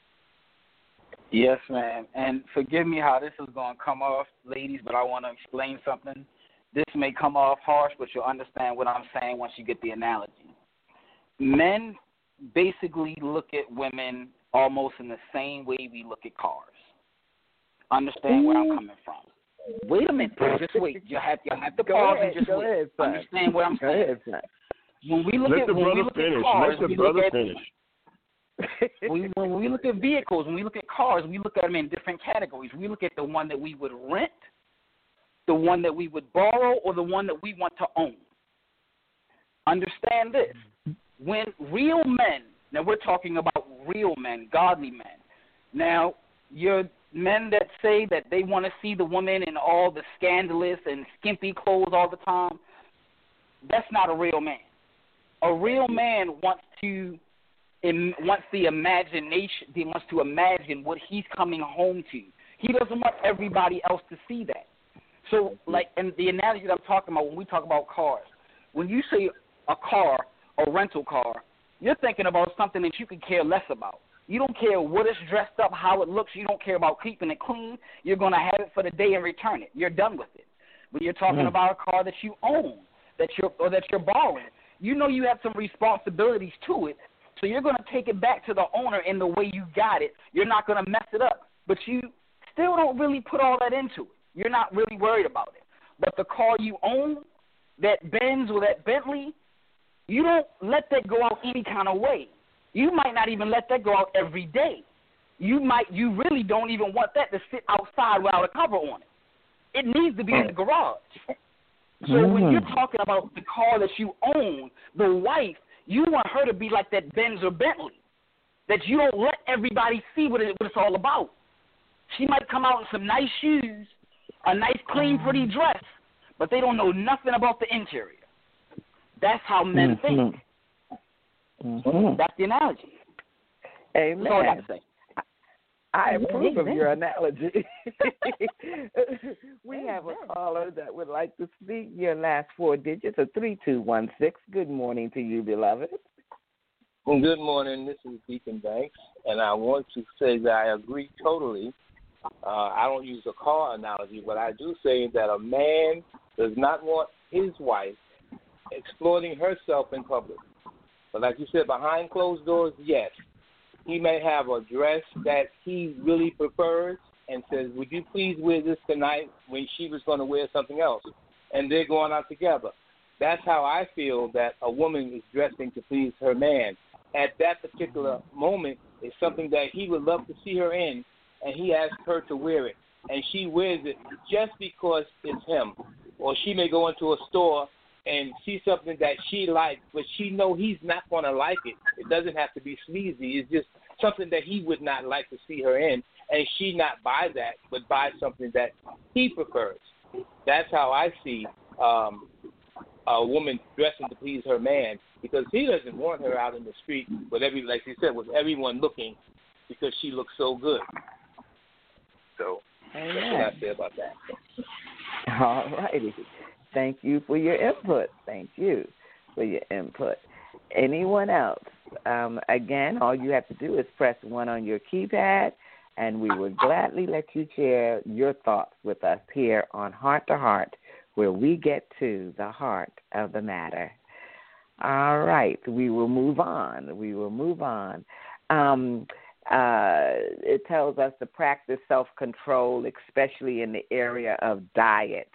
Yes, ma'am. And forgive me how this is going to come off, ladies, but I want to explain something. This may come off harsh, but you'll understand what I'm saying once you get the analogy. Men basically look at women almost in the same way we look at cars. Understand where I'm coming from. Wait a minute. Just wait. You have, you have to pause ahead, and just wait. Ahead, understand what I'm saying. Ahead, when we look Let at the when brother we look finish. at cars, Let the we brother look at, finish. we, when we look at vehicles, when we look at cars, we look at them in different categories. We look at the one that we would rent, the one that we would borrow, or the one that we want to own. Understand this. When real men, now we're talking about real men, godly men. Now, your men that say that they want to see the woman in all the scandalous and skimpy clothes all the time, that's not a real man. A real man wants to in, wants the imagination. He wants to imagine what he's coming home to. He doesn't want everybody else to see that. So, like, and the analogy that I'm talking about when we talk about cars, when you say a car, a rental car, you're thinking about something that you could care less about. You don't care what it's dressed up, how it looks. You don't care about keeping it clean. You're going to have it for the day and return it. You're done with it. When you're talking mm. about a car that you own, that you're or that you're borrowing, you know you have some responsibilities to it. So you're going to take it back to the owner in the way you got it. You're not going to mess it up. But you still don't really put all that into it. You're not really worried about it. But the car you own, that Benz or that Bentley, you don't let that go out any kind of way. You might not even let that go out every day. You might, you really don't even want that to sit outside without a cover on it. It needs to be in the garage. So mm-hmm. when you're talking about the car that you own, the wife, you want her to be like that Benz or Bentley, that you don't let everybody see what, it, what it's all about. She might come out in some nice shoes, a nice, clean, pretty dress, but they don't know nothing about the interior. That's how men mm-hmm. think. Mm-hmm. That's the analogy. Amen. That's all I got to say. I approve of your analogy. We have a caller that would like to speak. Your last four digits are three two one six. Good morning to you, beloved. Well, good morning. This is Deacon Banks, and I want to say that I agree totally. Uh, I don't use a car analogy, but I do say that a man does not want his wife exploiting herself in public. But like you said, behind closed doors, yes. He may have a dress that he really prefers and says, would you please wear this tonight, when she was going to wear something else. And they're going out together. That's how I feel that a woman is dressing to please her man. At that particular moment, it's something that he would love to see her in, and he asks her to wear it. And she wears it just because it's him. Or she may go into a store and see something that she likes, but she know he's not going to like it. It doesn't have to be sleazy. It's just something that he would not like to see her in, and she not buy that, but buy something that he prefers. That's how I see um, a woman dressing to please her man, because he doesn't want her out in the street with every, like you said, with everyone looking because she looks so good. So Amen. That's what I say about that. All righty. Thank you for your input. Thank you for your input. Anyone else? Um, again, all you have to do is press one on your keypad, and we would gladly let you share your thoughts with us here on Heart to Heart, where we get to the heart of the matter. All right, we will move on. We will move on. Um, uh, it tells us to practice self-control, especially in the area of diet.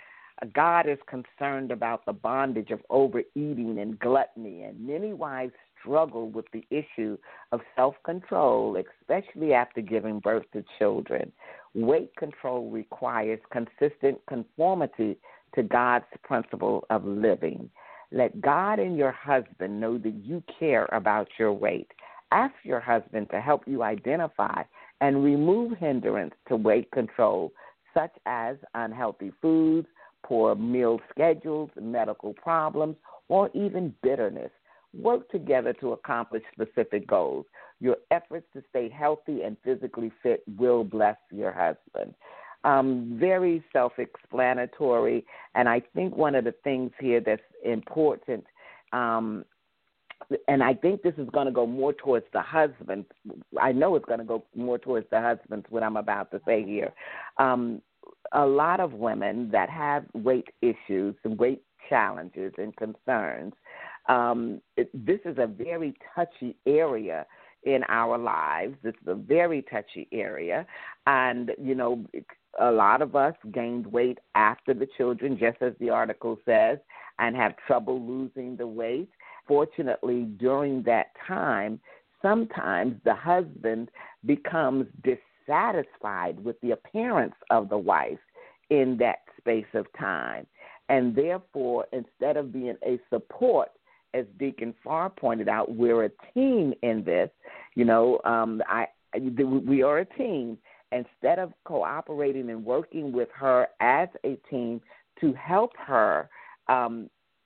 God is concerned about the bondage of overeating and gluttony, and many wives struggle with the issue of self-control, especially after giving birth to children. Weight control requires consistent conformity to God's principle of living. Let God and your husband know that you care about your weight. Ask your husband to help you identify and remove hindrance to weight control, such as unhealthy foods, poor meal schedules, medical problems, or even bitterness. Work together to accomplish specific goals. Your efforts to stay healthy and physically fit will bless your husband. Um, very self-explanatory, and I think one of the things here that's important, um, and I think this is going to go more towards the husband. I know it's going to go more towards the husbands, what I'm about to say here. Um, a lot of women that have weight issues, weight challenges and concerns, um, it, this is a very touchy area in our lives. This is a very touchy area. And, you know, a lot of us gained weight after the children, just as the article says, and have trouble losing the weight. Fortunately, during that time, sometimes the husband becomes dissatisfied with the appearance of the wife in that space of time. And therefore, instead of being a support, as Deacon Farr pointed out, we're a team in this. You know, um, I we are a team. Instead of cooperating and working with her as a team to help her um,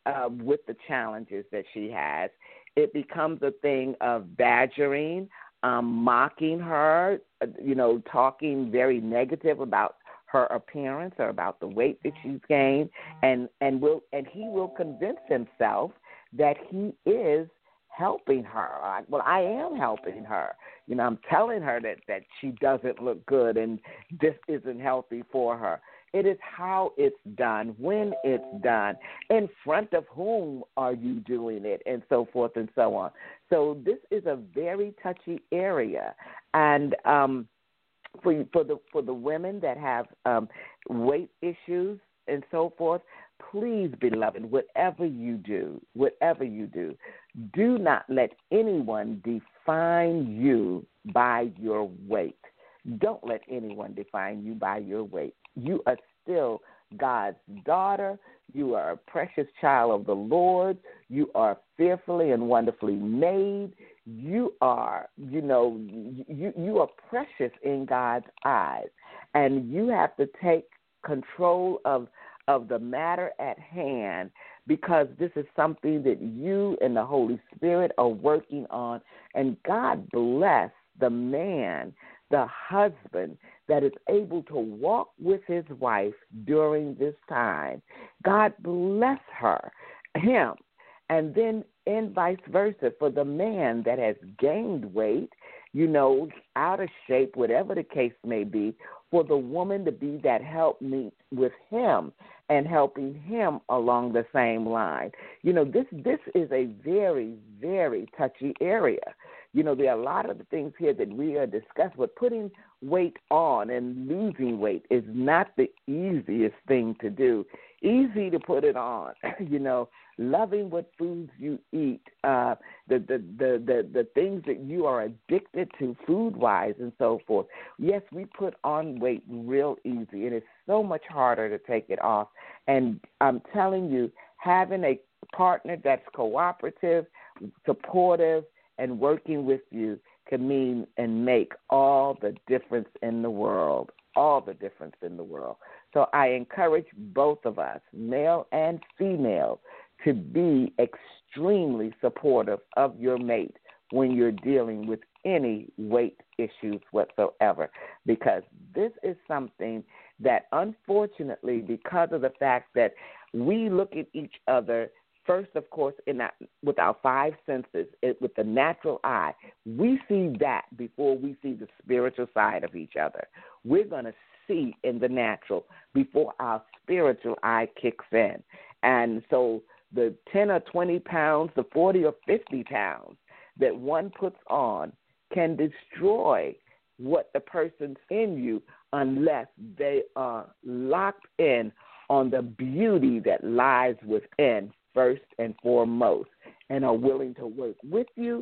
uh, with the challenges that she has. It becomes a thing of badgering, um, mocking her, you know, talking very negative about her appearance or about the weight that she's gained, and and will and he will convince himself that he is helping her. I, well, I am helping her. You know, I'm telling her that, that she doesn't look good and this isn't healthy for her. It is how it's done, when it's done, in front of whom are you doing it, and so forth and so on. So this is a very touchy area. And um, for for the for the women that have um, weight issues and so forth, please, beloved, whatever you do, whatever you do, do not let anyone define you by your weight. Don't let anyone define you by your weight. You are still God's daughter. You are a precious child of the Lord. You are fearfully and wonderfully made. You are, you know, you, you are precious in God's eyes. And you have to take control of of the matter at hand, because this is something that you and the Holy Spirit are working on. And God bless the man, the husband, that is able to walk with his wife during this time. God bless her, him. And then, and vice versa, for the man that has gained weight, you know, out of shape, whatever the case may be, for the woman to be that helpmeet with him and helping him along the same line. You know, this this is a very, very touchy area. You know, there are a lot of the things here that we are discussing, but putting weight on and losing weight is not the easiest thing to do. Easy to put it on, you know, loving what foods you eat, uh, the, the, the, the, the things that you are addicted to food-wise and so forth. Yes, we put on weight real easy, and it's so much harder to take it off. And I'm telling you, having a partner that's cooperative, supportive, and working with you can mean and make all the difference in the world, all the difference in the world. So I encourage both of us, male and female, to be extremely supportive of your mate when you're dealing with any weight issues whatsoever, because this is something that, unfortunately, because of the fact that we look at each other first, of course, in that, with our five senses, it, with the natural eye, we see that before we see the spiritual side of each other. We're going to see in the natural before our spiritual eye kicks in. And so the ten or twenty pounds, the forty or fifty pounds that one puts on can destroy what the person's in you unless they are locked in on the beauty that lies within first and foremost, and are willing to work with you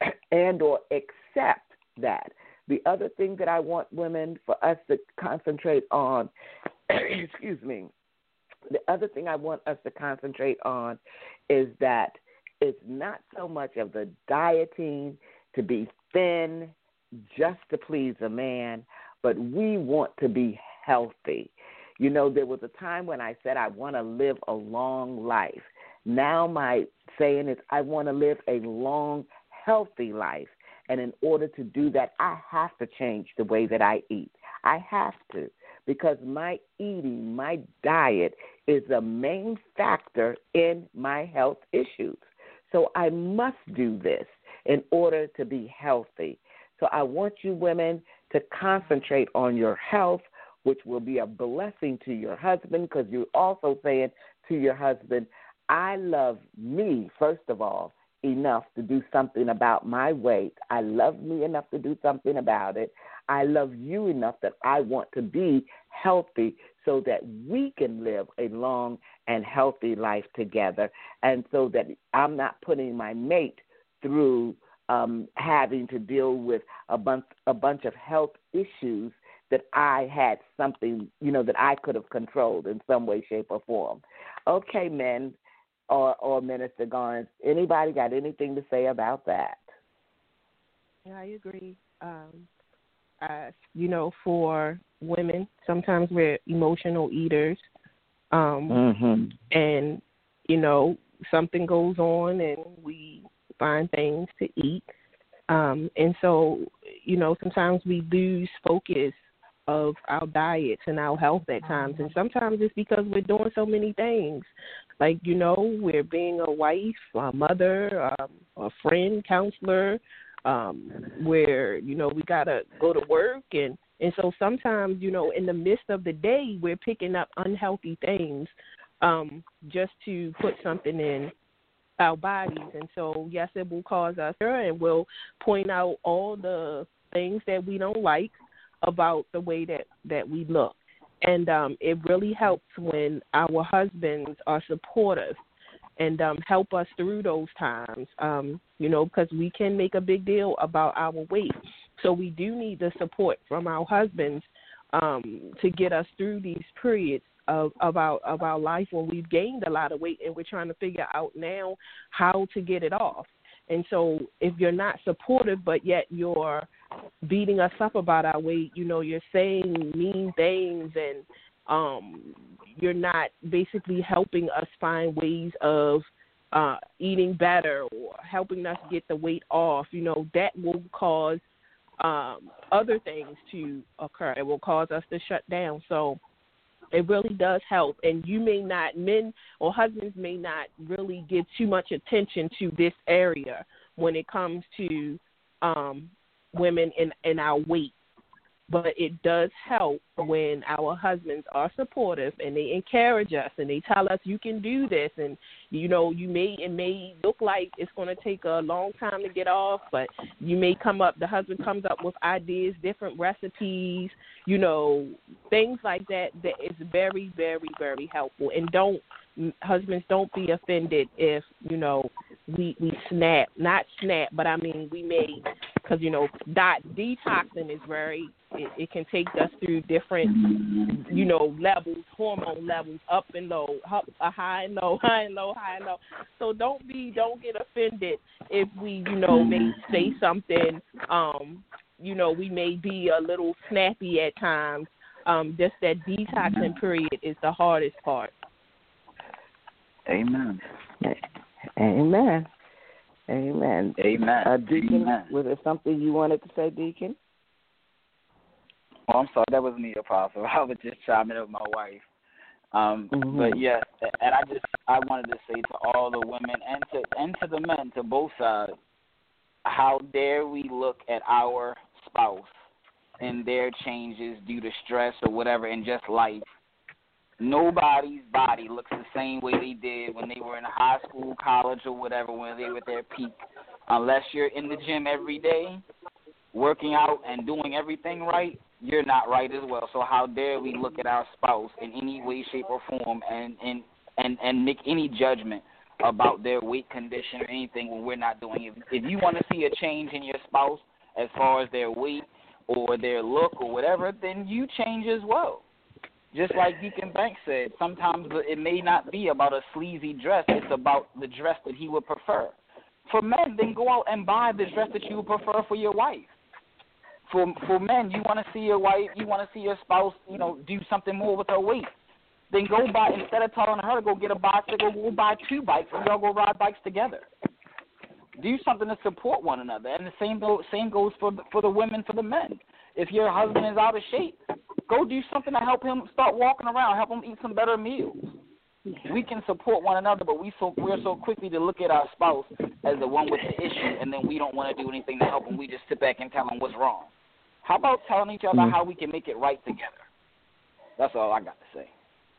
and or accept that. The other thing that I want women, for us to concentrate on, excuse me, the other thing I want us to concentrate on is that it's not so much of the dieting to be thin just to please a man, but we want to be healthy. You know, there was a time when I said I want to live a long life. Now my saying is I want to live a long, healthy life. And in order to do that, I have to change the way that I eat. I have to, because my eating, my diet is a main factor in my health issues. So I must do this in order to be healthy. So I want you women to concentrate on your health, which will be a blessing to your husband, because you're also saying to your husband, I love me, first of all, enough to do something about my weight. I love me enough to do something about it. I love you enough that I want to be healthy so that we can live a long and healthy life together, and so that I'm not putting my mate through um, having to deal with a bunch, a bunch of health issues that I had something, you know, that I could have controlled in some way, shape, or form. Okay, men. Or, or Minister Garnes, anybody got anything to say about that? Yeah, I agree. Um, uh, you know, for women, sometimes we're emotional eaters. Um, mm-hmm. And, you know, something goes on and we find things to eat. Um, and so, you know, sometimes we lose focus of our diets and our health at times. And sometimes it's because we're doing so many things. Like, you know, we're being a wife, a mother, um, a friend, counselor, um, where, you know, we got to go to work. And, and so sometimes, you know, in the midst of the day, we're picking up unhealthy things um, just to put something in our bodies. And so, yes, it will cause us, and we'll point out all the things that we don't like about the way that, that we look. And um, it really helps when our husbands are supportive and um, help us through those times, um, you know, because we can make a big deal about our weight. So we do need the support from our husbands um, to get us through these periods of, of, our, of our life when we've gained a lot of weight and we're trying to figure out now how to get it off. And so if you're not supportive, but yet you're beating us up about our weight, you know, you're saying mean things and um, you're not basically helping us find ways of uh, eating better or helping us get the weight off, you know, that will cause um, other things to occur. It will cause us to shut down. So it really does help. And you may not, men or husbands may not really give too much attention to this area when it comes to um, women in, in our weight. But it does help when our husbands are supportive and they encourage us and they tell us you can do this. And, you know, you may, it may look like it's going to take a long time to get off, but you may come up, the husband comes up with ideas, different recipes, you know, things like that, that is very, very, very helpful. And don't, husbands, don't be offended if, you know, we, we snap, not snap, but I mean, we may, because, you know, that detoxing is very, it, it can take us through different, you know, levels, hormone levels, up and low, up, a high and low, high and low, high and low. So don't be, don't get offended if we, you know, may say something, um, you know, we may be a little snappy at times. Um, just that detoxing period is the hardest part. Amen. Amen. Amen. Amen. Uh, Deacon, Amen. was there something you wanted to say, Deacon? Oh, I'm sorry, that was me, Apostle. I was just chiming in with my wife. Um, mm-hmm. But yeah, and I just I wanted to say to all the women and to and to the men, to both sides, how dare we look at our spouse and their changes due to stress or whatever, and just life. Nobody's body looks the same way they did when they were in high school, college, or whatever, when they were at their peak. Unless you're in the gym every day, working out and doing everything right, you're not right as well. So how dare we look at our spouse in any way, shape, or form and, and, and, and make any judgment about their weight condition or anything when we're not doing it. If you want to see a change in your spouse as far as their weight or their look or whatever, then you change as well. Just like Deacon Banks said, sometimes it may not be about a sleazy dress. It's about the dress that he would prefer. For men, then go out and buy the dress that you would prefer for your wife. For for men, you want to see your wife, you want to see your spouse, you know, do something more with her weight. Then go buy, instead of telling her to go get a bicycle, go buy two bikes and y'all go ride bikes together. Do something to support one another. And the same same goes for for the women, for the men. If your husband is out of shape, go do something to help him start walking around, help him eat some better meals. We can support one another, but we so we're so quickly to look at our spouse as the one with the issue, and then we don't want to do anything to help him. We just sit back and tell him what's wrong. How about telling each other mm. how we can make it right together? That's all I got to say.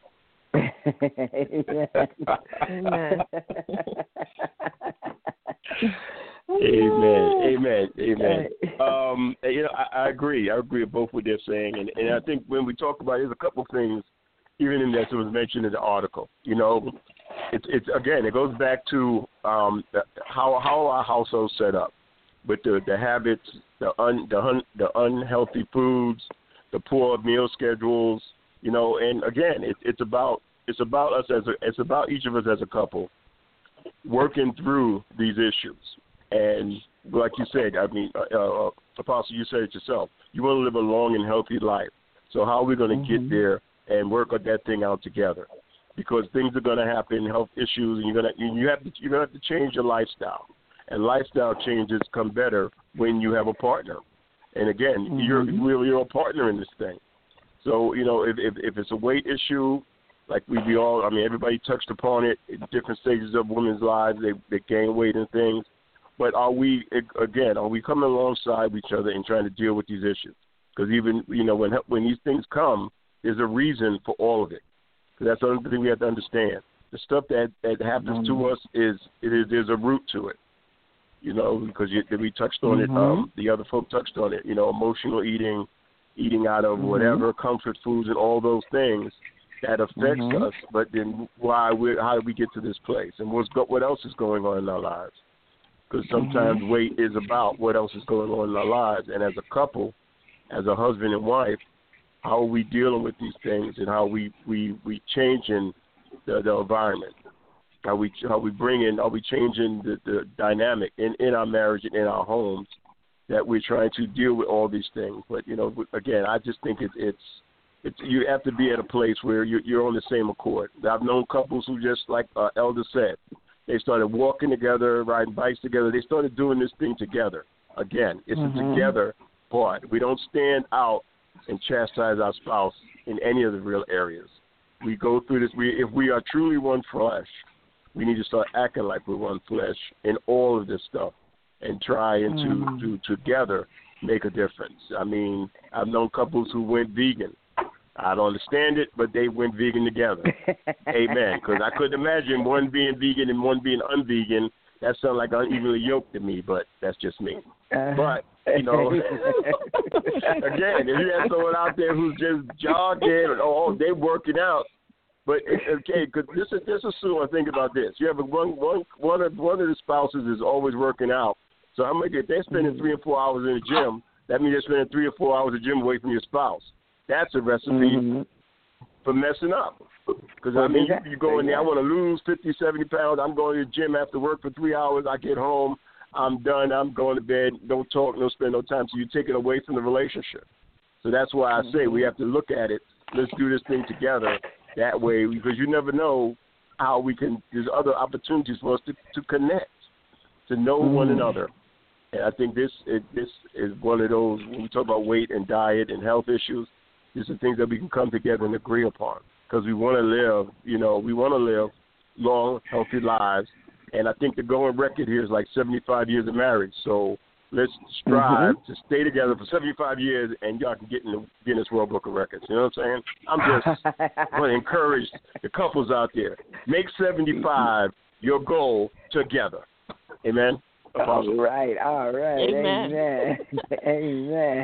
Amen. Amen. Amen. Amen. Um, you know, I, I agree. I agree with both what they're saying, and, and I think when we talk about it, there's a couple of things, even in that was mentioned in the article. You know, it's it's again, it goes back to um, how how our household set up, with the, the habits, the un, the un, the unhealthy foods, the poor meal schedules. You know, and again, it, it's about it's about us as a, it's about each of us as a couple working through these issues. And like you said, I mean, uh, uh, Apostle, you said it yourself. You want to live a long and healthy life. So how are we going to mm-hmm. get there and work on that thing out together? because things are going to happen, health issues, and you're going to you have to you're going to have to change your lifestyle. And lifestyle changes come better when you have a partner. And again, mm-hmm. you're really you're a partner in this thing. So you know, if if, if it's a weight issue, like we, we all, I mean, everybody touched upon it in different stages of women's lives. They they gain weight and things. But are we, again, are we coming alongside each other and trying to deal with these issues? Because even, you know, when when these things come, there's a reason for all of it. Because that's the other thing we have to understand. The stuff that, that happens mm-hmm. to us is, it is, there's a root to it. You know, because you, we touched on mm-hmm. it, um, the other folk touched on it, you know, emotional eating, eating out of mm-hmm. whatever, comfort foods and all those things that affects mm-hmm. us. But then why, we how did we get to this place? And what's go, what else is going on in our lives? Because sometimes mm-hmm. weight is about what else is going on in our lives. And as a couple, as a husband and wife, how are we dealing with these things and how we, we, we changing the, the environment? How we how we bring in, are we changing the, the dynamic in, in our marriage and in our homes that we're trying to deal with all these things? But, you know, again, I just think it, it's, it's you have to be at a place where you're, you're on the same accord. I've known couples who just, like uh, Elder said, they started walking together, riding bikes together. They started doing this thing together. Again, it's mm-hmm. a together part. We don't stand out and chastise our spouse in any of the real areas. We go through this. We, if we are truly one flesh, we need to start acting like we're one flesh in all of this stuff and try and mm-hmm. to, to together make a difference. I mean, I've known couples who went vegan. I don't understand it, but they went vegan together. Amen. Because I couldn't imagine one being vegan and one being unvegan. That sounds like unevenly yoked to me, but that's just me. Uh, but, you know, again, if you have someone out there who's just jogging or, oh, they're working out, but, okay, because this is, this assume I think about this. You have a, one, one, one, of, one of the spouses is always working out. So how much, if they're spending three or four hours in the gym, that means they're spending three or four hours in the gym away from your spouse. That's a recipe mm-hmm. for messing up. Because, I mean, you, you go in there, I want to lose fifty, seventy pounds. I'm going to the gym after work for three hours. I get home. I'm done. I'm going to bed. Don't talk. Don't spend no time. So you take it away from the relationship. So that's why I say we have to look at it. Let's do this thing together that way, because you never know how we can – there's other opportunities for us to, to connect, to know mm-hmm. one another. And I think this it, this is one of those, when we talk about weight and diet and health issues, these are things that we can come together and agree upon, because we want to live, you know, we want to live long, healthy lives. And I think the going record here is like seventy-five years of marriage. So let's strive mm-hmm. to stay together for seventy-five years, and y'all can get in the Guinness World Book of Records. You know what I'm saying? I'm just going to encourage the couples out there. Make seventy-five your goal together. Amen? All right, all right. Amen. Amen. Amen.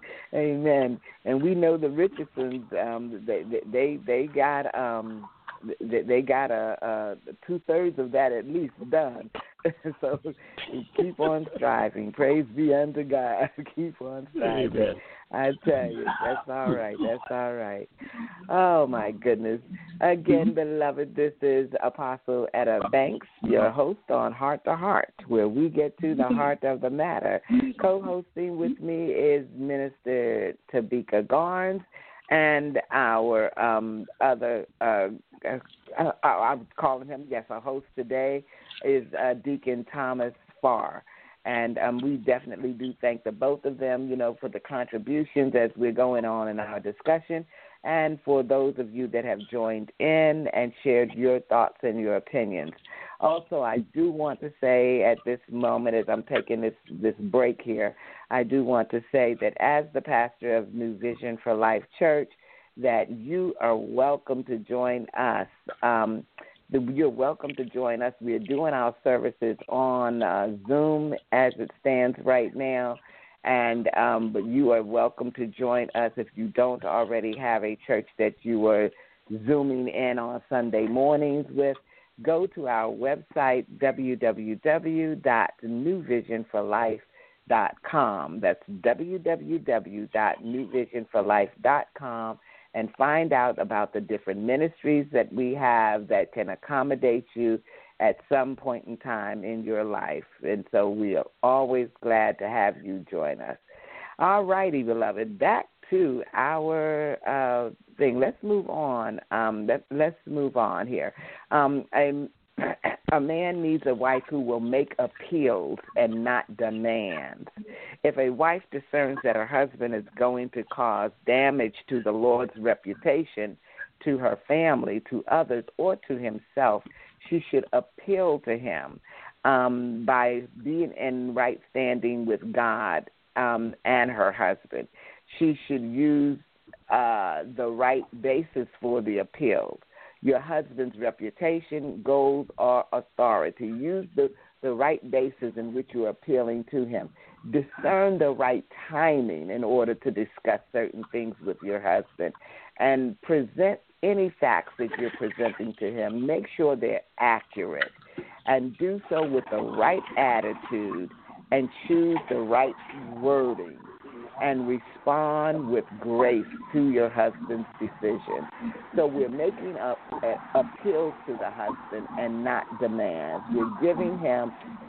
Amen. And we know the Richardsons, um, they they they got um they got a, a two thirds of that at least done. So keep on striving. Praise be unto God. Keep on striving. Amen. I tell you, that's all right. That's all right. Oh, my goodness. Again, beloved, this is Apostle Etta Banks, your host on Heart to Heart, where we get to the heart of the matter. Co-hosting with me is Minister Tabika Garnes, and our um, other, uh, uh, I was calling him, yes, our host today is uh, Deacon Thomas Farr. And um, we definitely do thank the both of them, you know, for the contributions as we're going on in our discussion, and for those of you that have joined in and shared your thoughts and your opinions. Also, I do want to say at this moment, as I'm taking this, this break here, I do want to say that as the pastor of New Vision for Life Church, that you are welcome to join us. Um, You're welcome to join us. We are doing our services on uh, Zoom as it stands right now, and um, but you are welcome to join us if you don't already have a church that you are Zooming in on Sunday mornings with. Go to our website, w w w dot new vision for life dot com. That's w w w dot new vision for life dot com. And find out about the different ministries that we have that can accommodate you at some point in time in your life. And so we are always glad to have you join us. All righty, beloved, back to our uh, thing. Let's move on. Um, let, let's move on here. Um, a, a man needs a wife who will make appeals and not demands. If a wife discerns that her husband is going to cause damage to the Lord's reputation, to her family, to others, or to himself, she should appeal to him um, by being in right standing with God um, and her husband. She should use uh, the right basis for the appeal. Your husband's reputation, goals, or authority. Use the, the right basis in which you're appealing to him. Discern the right timing in order to discuss certain things with your husband. And present any facts that you're presenting to him. Make sure they're accurate. And do so with the right attitude and choose the right wording. And respond with grace to your husband's decision. So we're making up appeals to the husband and not demands. We're giving him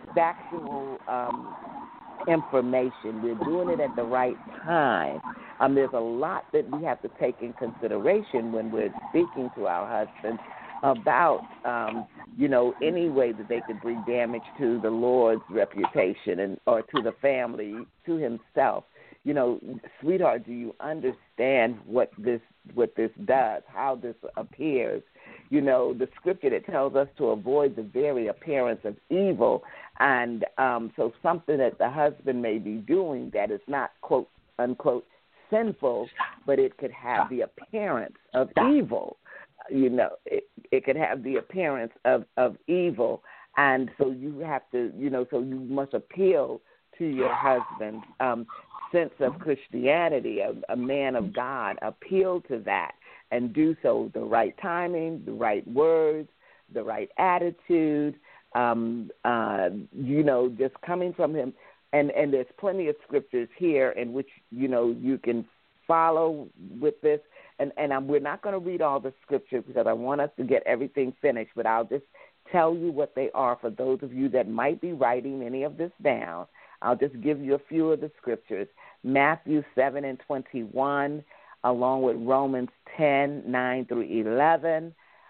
factual um, information. We're doing it at the right time. Um, there's a lot that we have to take in consideration when we're speaking to our husbands about, um, you know, any way that they could bring damage to the Lord's reputation and or to the family, to himself. You know, sweetheart, do you understand what this what this does, how this appears? You know, the scripture that tells us to avoid the very appearance of evil, and um, so something that the husband may be doing that is not, quote, unquote, sinful, but it could have the appearance of evil. You know, it, it could have the appearance of, of evil, and so you have to, you know, so you must appeal to your husband. Um, sense of Christianity, a, a man of God, appeal to that and do so the right timing, the right words, the right attitude, um, uh, you know, just coming from him. And, and there's plenty of scriptures here in which, you know, you can follow with this. And, and I'm, we're not going to read all the scriptures because I want us to get everything finished, but I'll just tell you what they are for those of you that might be writing any of this down. I'll just give you a few of the scriptures. Matthew seven and twenty-one, along with Romans ten, nine through eleven,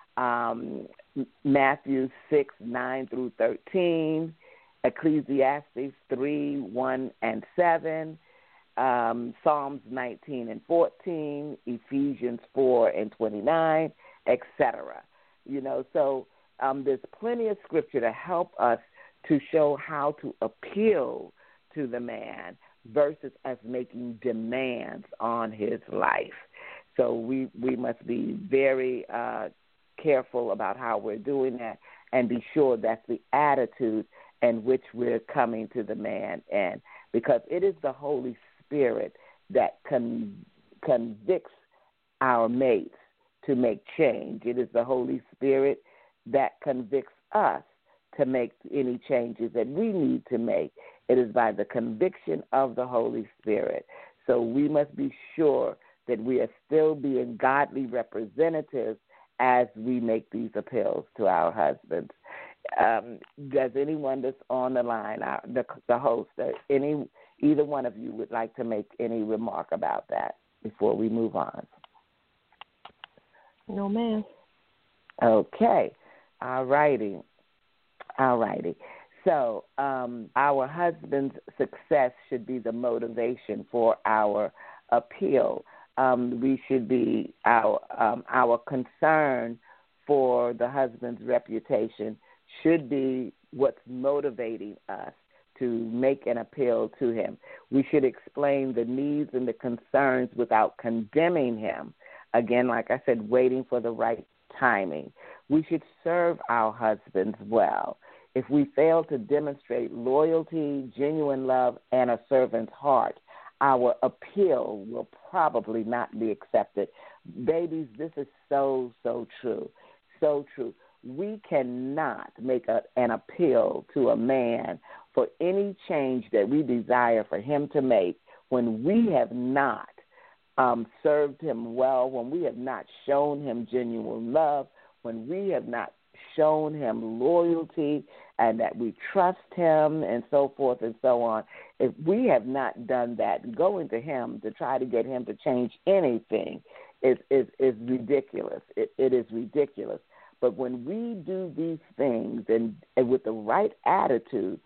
um, Matthew six, nine through thirteen, Ecclesiastes three, one and seven, um, Psalms nineteen and fourteen, Ephesians four and twenty-nine, et cetera. You know, so um, there's plenty of scripture to help us to show how to appeal to the man versus us making demands on his life. So we, we must be very uh, careful about how we're doing that and be sure that's the attitude in which we're coming to the man in, because it is the Holy Spirit that con- convicts our mates to make change. It is the Holy Spirit that convicts us to make any changes that we need to make. It is by the conviction of the Holy Spirit. So we must be sure that we are still being godly representatives as we make these appeals to our husbands. Um, does anyone that's on the line, our, the, the host, uh, any either one of you would like to make any remark about that before we move on? No, ma'am. Okay. All righty. All righty. So um, our husband's success should be the motivation for our appeal. Um, we should be, our um, our concern for the husband's reputation should be what's motivating us to make an appeal to him. We should explain the needs and the concerns without condemning him. Again, like I said, waiting for the right timing. We should serve our husbands well. If we fail to demonstrate loyalty, genuine love, and a servant's heart, our appeal will probably not be accepted. Babies, this is so, so true, so true. We cannot make a, an appeal to a man for any change that we desire for him to make when we have not um, served him well, when we have not shown him genuine love, when we have not shown him loyalty and that we trust him and so forth and so on. If we have not done that, going to him to try to get him to change anything is is, is ridiculous. It, it is ridiculous. But when we do these things and, and with the right attitude,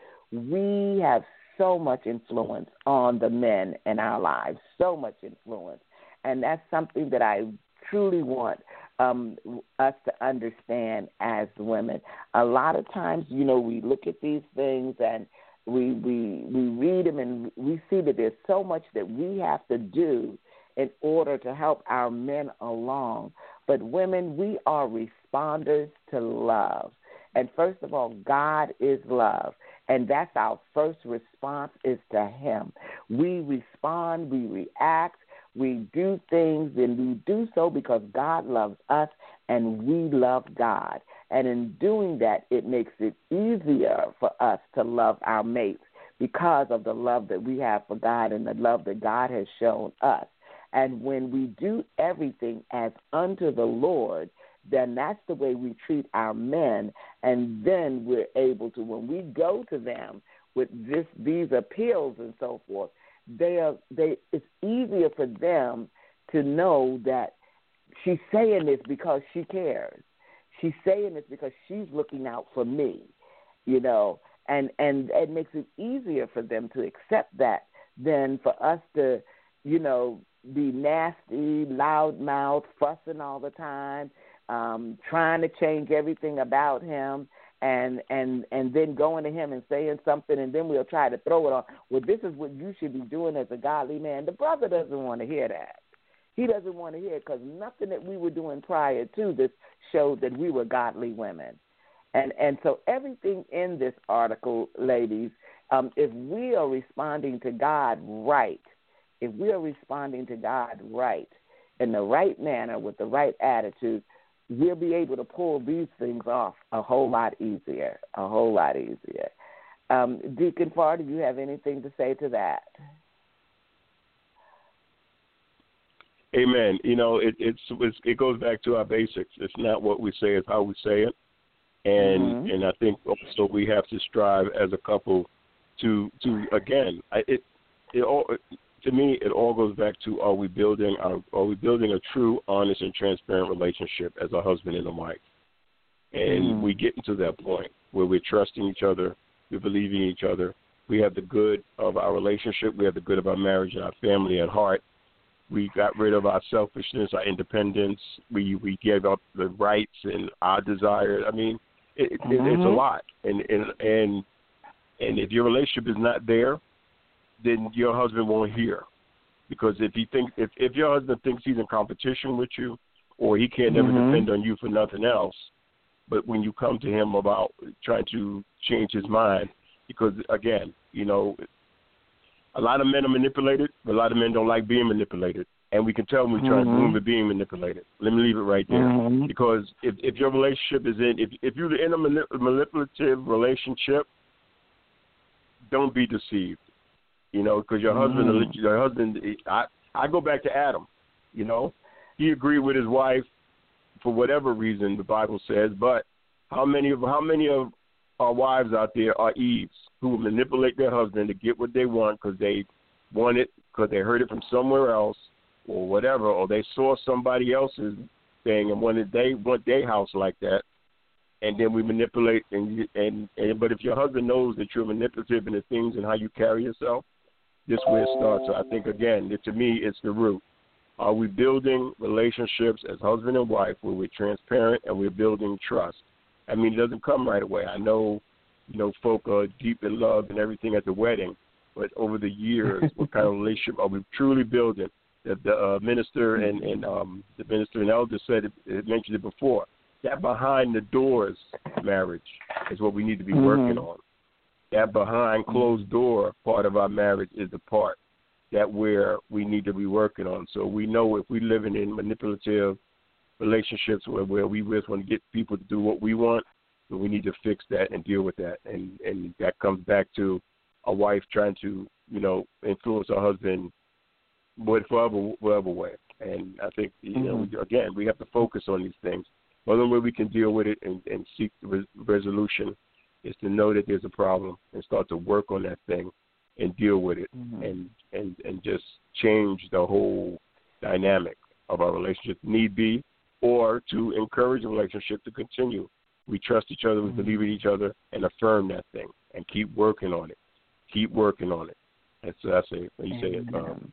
we have so much influence on the men in our lives, so much influence. And that's something that I truly want um, us to understand as women. A lot of times, you know, we look at these things and we, we, we read them and we see that there's so much that we have to do in order to help our men along. But women, we are responders to love. And first of all, God is love. And that's our first response is to him. We respond, we react, we do things, and we do so because God loves us and we love God. And in doing that, it makes it easier for us to love our mates because of the love that we have for God and the love that God has shown us. And when we do everything as unto the Lord, then that's the way we treat our men. And then we're able to, when we go to them with this, these appeals and so forth, they are, they, it's easier for them to know that she's saying this because she cares. She's saying this because she's looking out for me, you know, and, and it makes it easier for them to accept that than for us to, you know, be nasty, loudmouth, fussing all the time, um, trying to change everything about him, and, and, and then going to him and saying something, and then we'll try to throw it on. Well, this is what you should be doing as a godly man. The brother doesn't want to hear that. He doesn't want to hear it because nothing that we were doing prior to this showed that we were godly women. And and so everything in this article, ladies, um, if we are responding to God right, if we are responding to God right, in the right manner, with the right attitude, we'll be able to pull these things off a whole lot easier, a whole lot easier. Um, Deacon Farr, do you have anything to say to that? Amen. You know, it, it's, it's it goes back to our basics. It's not what we say, it's how we say it. And mm-hmm. and I think also we have to strive as a couple to, to again, I, it it all... To me, it all goes back to: Are we building? Are, are we building a true, honest, and transparent relationship as a husband and a wife? And mm. we get into that point where we're trusting each other, we're believing each other. We have the good of our relationship, we have the good of our marriage and our family at heart. We got rid of our selfishness, our independence. We we gave up the rights and our desires. I mean, it, it, mm-hmm. it's a lot. And and and and if your relationship is not there, then your husband won't hear. Because if he think if, if your husband thinks he's in competition with you, or he can't never mm-hmm. depend on you for nothing else, but when you come to him about trying to change his mind, because again, you know, a lot of men are manipulated, but a lot of men don't like being manipulated. And we can tell when we're trying mm-hmm. to move being manipulated. Let me leave it right there. Mm-hmm. Because if, if your relationship is in, if, if you're in a manip- manipulative relationship, don't be deceived. You know, because your husband, mm. your husband, I, I go back to Adam. You know, he agreed with his wife for whatever reason the Bible says. But how many of how many of our wives out there are Eves who manipulate their husband to get what they want because they want it because they heard it from somewhere else or whatever, or they saw somebody else's thing and wanted they want their house like that. And then we manipulate, and, and and but if your husband knows that you're manipulative in the things and how you carry yourself, this is where it starts. So I think, again, it, to me, it's the root. Are we building relationships as husband and wife where we're transparent and we're building trust? I mean, it doesn't come right away. I know, you know, folk are deep in love and everything at the wedding, but over the years, what kind of relationship are we truly building? The, the uh, minister and, and um, the minister and elder said it, it mentioned it before. That behind the doors marriage is what we need to be mm-hmm. working on. That behind closed door part of our marriage is the part that where we need to be working on. So we know if we're living in manipulative relationships where, where we just want to get people to do what we want, then we need to fix that and deal with that. And, and that comes back to a wife trying to, you know, influence her husband whatever, whatever way. And I think, you mm-hmm. know, we, again, we have to focus on these things. The only way we can deal with it and, and seek the res- resolution is to know that there's a problem and start to work on that thing and deal with it mm-hmm. and, and, and just change the whole dynamic. of our relationship need be, or to encourage a relationship to continue. We trust each other, we mm-hmm. believe in each other, and affirm that thing, and keep working on it. Keep working on it. That's that's it. You say it, um,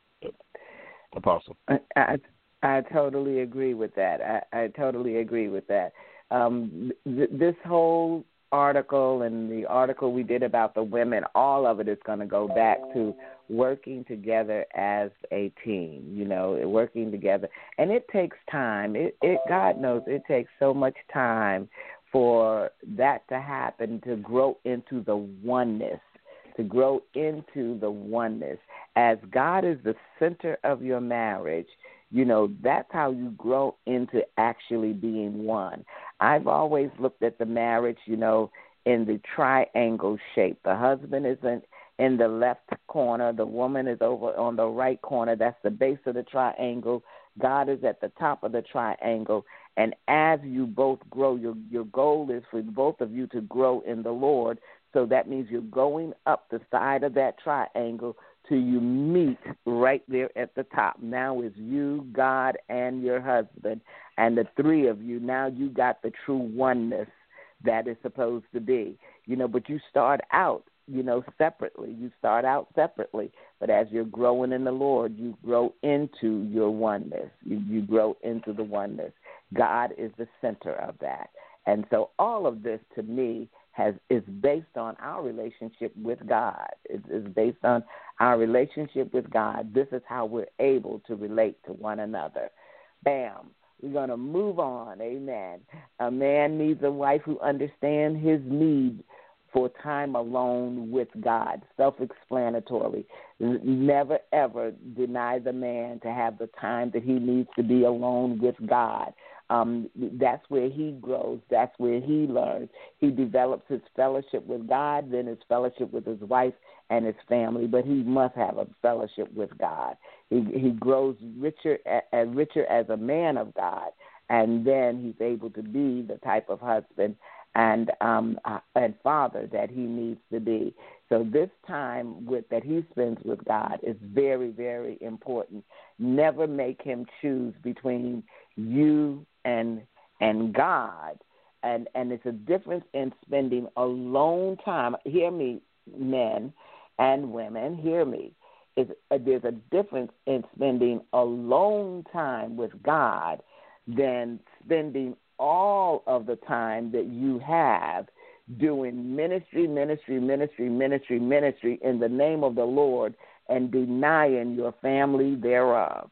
Apostle. I, I I totally agree with that. I, I totally agree with that. Um, th- this whole article and the article we did about the women, all of it is going to go back to working together as a team, you know, working together. And it takes time. It, it God knows it takes so much time for that to happen, to grow into the oneness, to grow into the oneness. As God is the center of your marriage, you know, that's how you grow into actually being one. I've always looked at the marriage, you know, in the triangle shape. The husband is in, in the left corner. The woman is over on the right corner. That's the base of the triangle. God is at the top of the triangle. And as you both grow, your, your goal is for both of you to grow in the Lord. So that means you're going up the side of that triangle till you meet right there at the top. Now it's you, God, and your husband, and the three of you. Now you got the true oneness that is supposed to be. You know, but you start out, you know, separately. You start out separately. But as you're growing in the Lord, you grow into your oneness. You, you grow into the oneness. God is the center of that. And so all of this, to me, has is based on our relationship with God. It is based on our relationship with God. This is how we're able to relate to one another. Bam. We're going to move on. Amen. A man needs a wife who understands his need for time alone with God. Self-explanatory. Never, ever deny the man to have the time that he needs to be alone with God. Um, that's where he grows. That's where he learns. He develops his fellowship with God, then his fellowship with his wife and his family. But he must have a fellowship with God. He, he grows richer and richer as a man of God, and then he's able to be the type of husband and um, uh, and father that he needs to be. So this time with that he spends with God is very, very important. Never make him choose between you and and God. And and it's a difference in spending alone time. Hear me, men and women, hear me. It's, uh, there's a difference in spending alone time with God than spending all of the time that you have doing ministry, ministry, ministry, ministry, ministry in the name of the Lord and denying your family thereof.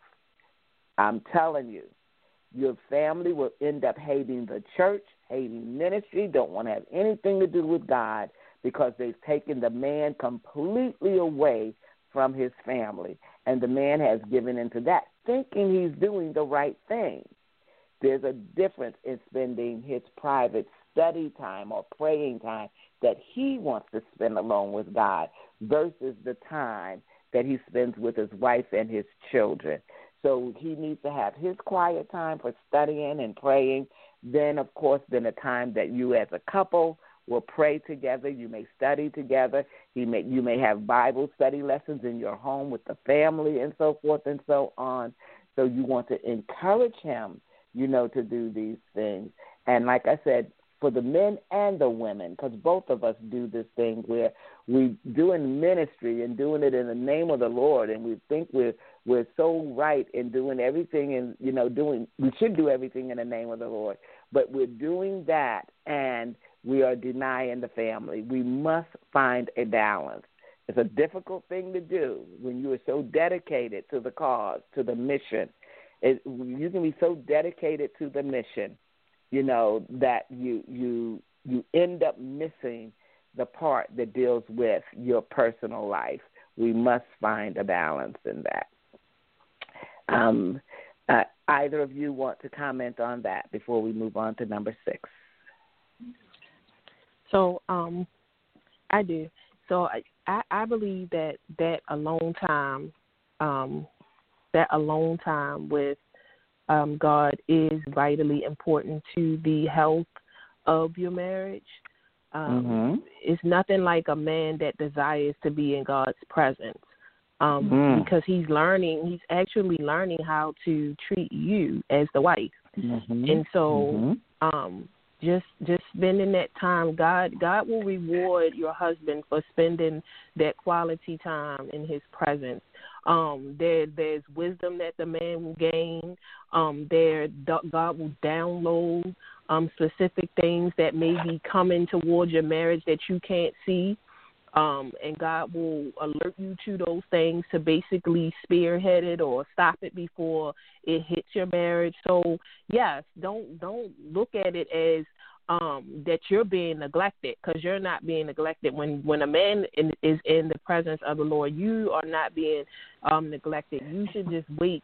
I'm telling you, your family will end up hating the church, hating ministry, don't want to have anything to do with God because they've taken the man completely away from his family. And the man has given into that, thinking he's doing the right thing. There's a difference in spending his private study time or praying time that he wants to spend alone with God versus the time that he spends with his wife and his children. So he needs to have his quiet time for studying and praying. Then, of course, then a time that you as a couple will pray together. You may study together. He may, you may have Bible study lessons in your home with the family and so forth and so on. So you want to encourage him, you know, to do these things. And like I said, for the men and the women, because both of us do this thing where we doing ministry and doing it in the name of the Lord, and we think we're we're so right in doing everything, and you know, doing we should do everything in the name of the Lord, but we're doing that and we are denying the family. We must find a balance. It's a difficult thing to do when you are so dedicated to the cause, to the mission. It, you can be so dedicated to the mission, you know, that you you you end up missing the part that deals with your personal life. We must find a balance in that. Um, uh, either of you want to comment on that before we move on to number six? So um, I do. So I, I, I believe that that alone time, um, that alone time with um, God is vitally important to the health of your marriage. Um, mm-hmm. It's nothing like a man that desires to be in God's presence. um, mm. because he's learning, he's actually learning how to treat you as the wife. Mm-hmm. And so mm-hmm. um, just just spending that time, God God will reward your husband for spending that quality time in his presence. Um, there there's wisdom that the man will gain. Um, there God will download um, specific things that may be coming towards your marriage that you can't see. Um, and God will alert you to those things to basically spearhead it or stop it before it hits your marriage. So, yes, don't don't look at it as um, that you're being neglected, because you're not being neglected. When when a man in, is in the presence of the Lord, you are not being um, neglected. You should just wait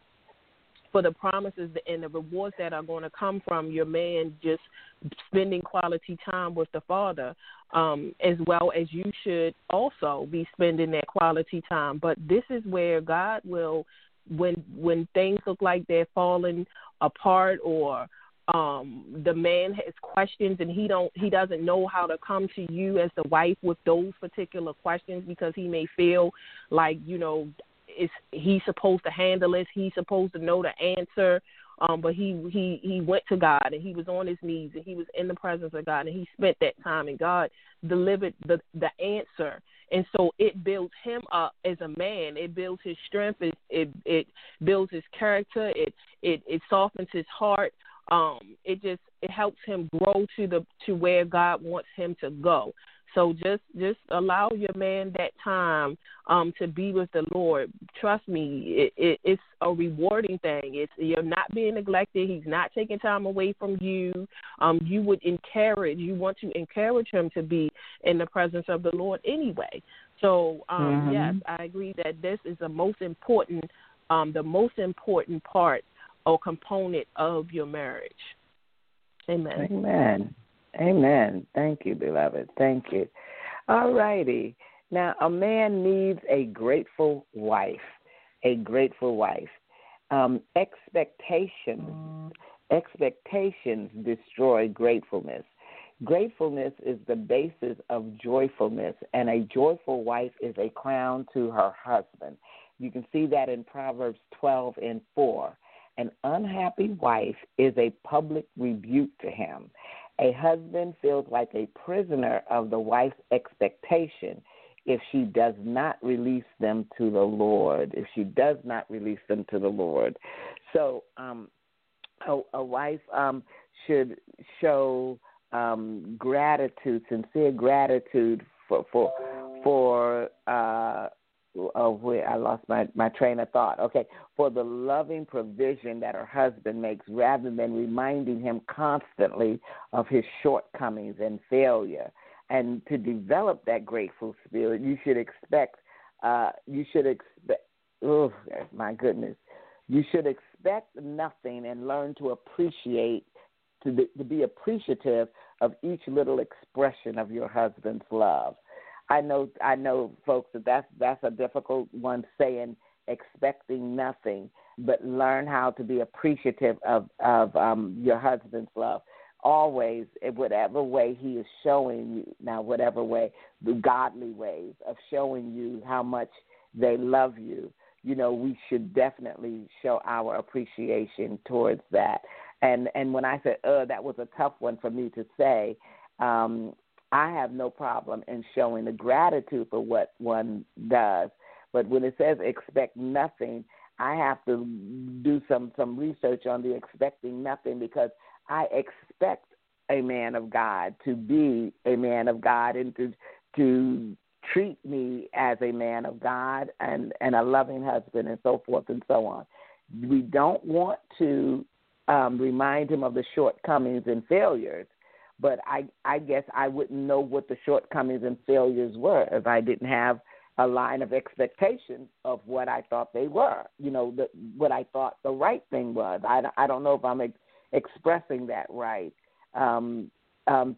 for the promises and the rewards that are going to come from your man just spending quality time with the Father, um, as well as you should also be spending that quality time. But this is where God will, when when things look like they're falling apart, or um, the man has questions and he don't he doesn't know how to come to you as the wife with those particular questions, because he may feel like, you know, is he's supposed to handle this, he's supposed to know the answer, um, but he, he, he went to God and he was on his knees and he was in the presence of God and he spent that time, and God delivered the, the answer. And so it builds him up as a man. It builds his strength. It it, it builds his character. It, it it softens his heart. Um, it just it helps him grow to the to where God wants him to go. So just just allow your man that time um, to be with the Lord. Trust me, it, it, it's a rewarding thing. It's you're not being neglected. He's not taking time away from you. Um, you would encourage, you want to encourage him to be in the presence of the Lord anyway. So um, mm-hmm. yes, I agree that this is the most important, um, the most important part or component of your marriage. Amen. Amen. Amen. Thank you, beloved. Thank you. All righty. Now, a man needs a grateful wife, a grateful wife. Um, expectations, expectations destroy gratefulness. Gratefulness is the basis of joyfulness, and a joyful wife is a crown to her husband. You can see that in Proverbs twelve and four. An unhappy wife is a public rebuke to him. A husband feels like a prisoner of the wife's expectation if she does not release them to the Lord, if she does not release them to the Lord. So um, a, a wife um, should show um, gratitude, sincere gratitude for, for, for uh, Oh, wait, I lost my, my train of thought. Okay, for the loving provision that her husband makes, rather than reminding him constantly of his shortcomings and failure. And to develop that grateful spirit, you should expect, uh, you should expect, oh, my goodness, you should expect nothing and learn to appreciate, to be, to be appreciative of each little expression of your husband's love. I know, I know, folks, that that's, that's a difficult one, saying expecting nothing, but learn how to be appreciative of, of um, your husband's love. Always, in whatever way he is showing you, now whatever way, the godly ways of showing you how much they love you, you know, we should definitely show our appreciation towards that. And and when I said, uh, that was a tough one for me to say, um, I have no problem in showing the gratitude for what one does. But when it says expect nothing, I have to do some, some research on the expecting nothing, because I expect a man of God to be a man of God and to to treat me as a man of God and, and a loving husband and so forth and so on. We don't want to um, remind him of the shortcomings and failures. But I, I guess I wouldn't know what the shortcomings and failures were if I didn't have a line of expectation of what I thought they were, you know, the, what I thought the right thing was. I, I don't know if I'm ex- expressing that right. Um, um,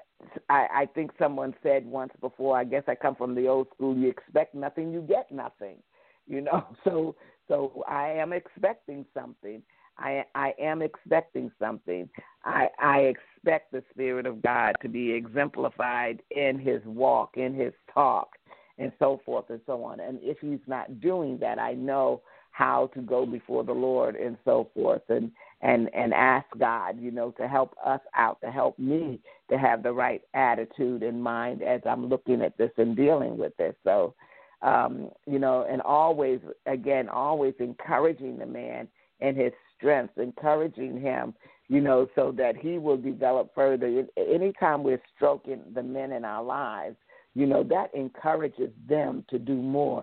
I, I think someone said once before, I guess I come from the old school, you expect nothing, you get nothing, you know. So, so I am expecting something. I, I am expecting something. I, I expect the Spirit of God to be exemplified in his walk, in his talk, and so forth and so on. And if he's not doing that, I know how to go before the Lord and so forth and, and, and ask God, you know, to help us out, to help me to have the right attitude in mind as I'm looking at this and dealing with this. So, um, you know, and always, again, always encouraging the man in his strength, encouraging him, you know, so that he will develop further. Anytime we're stroking the men in our lives, you know, that encourages them to do more.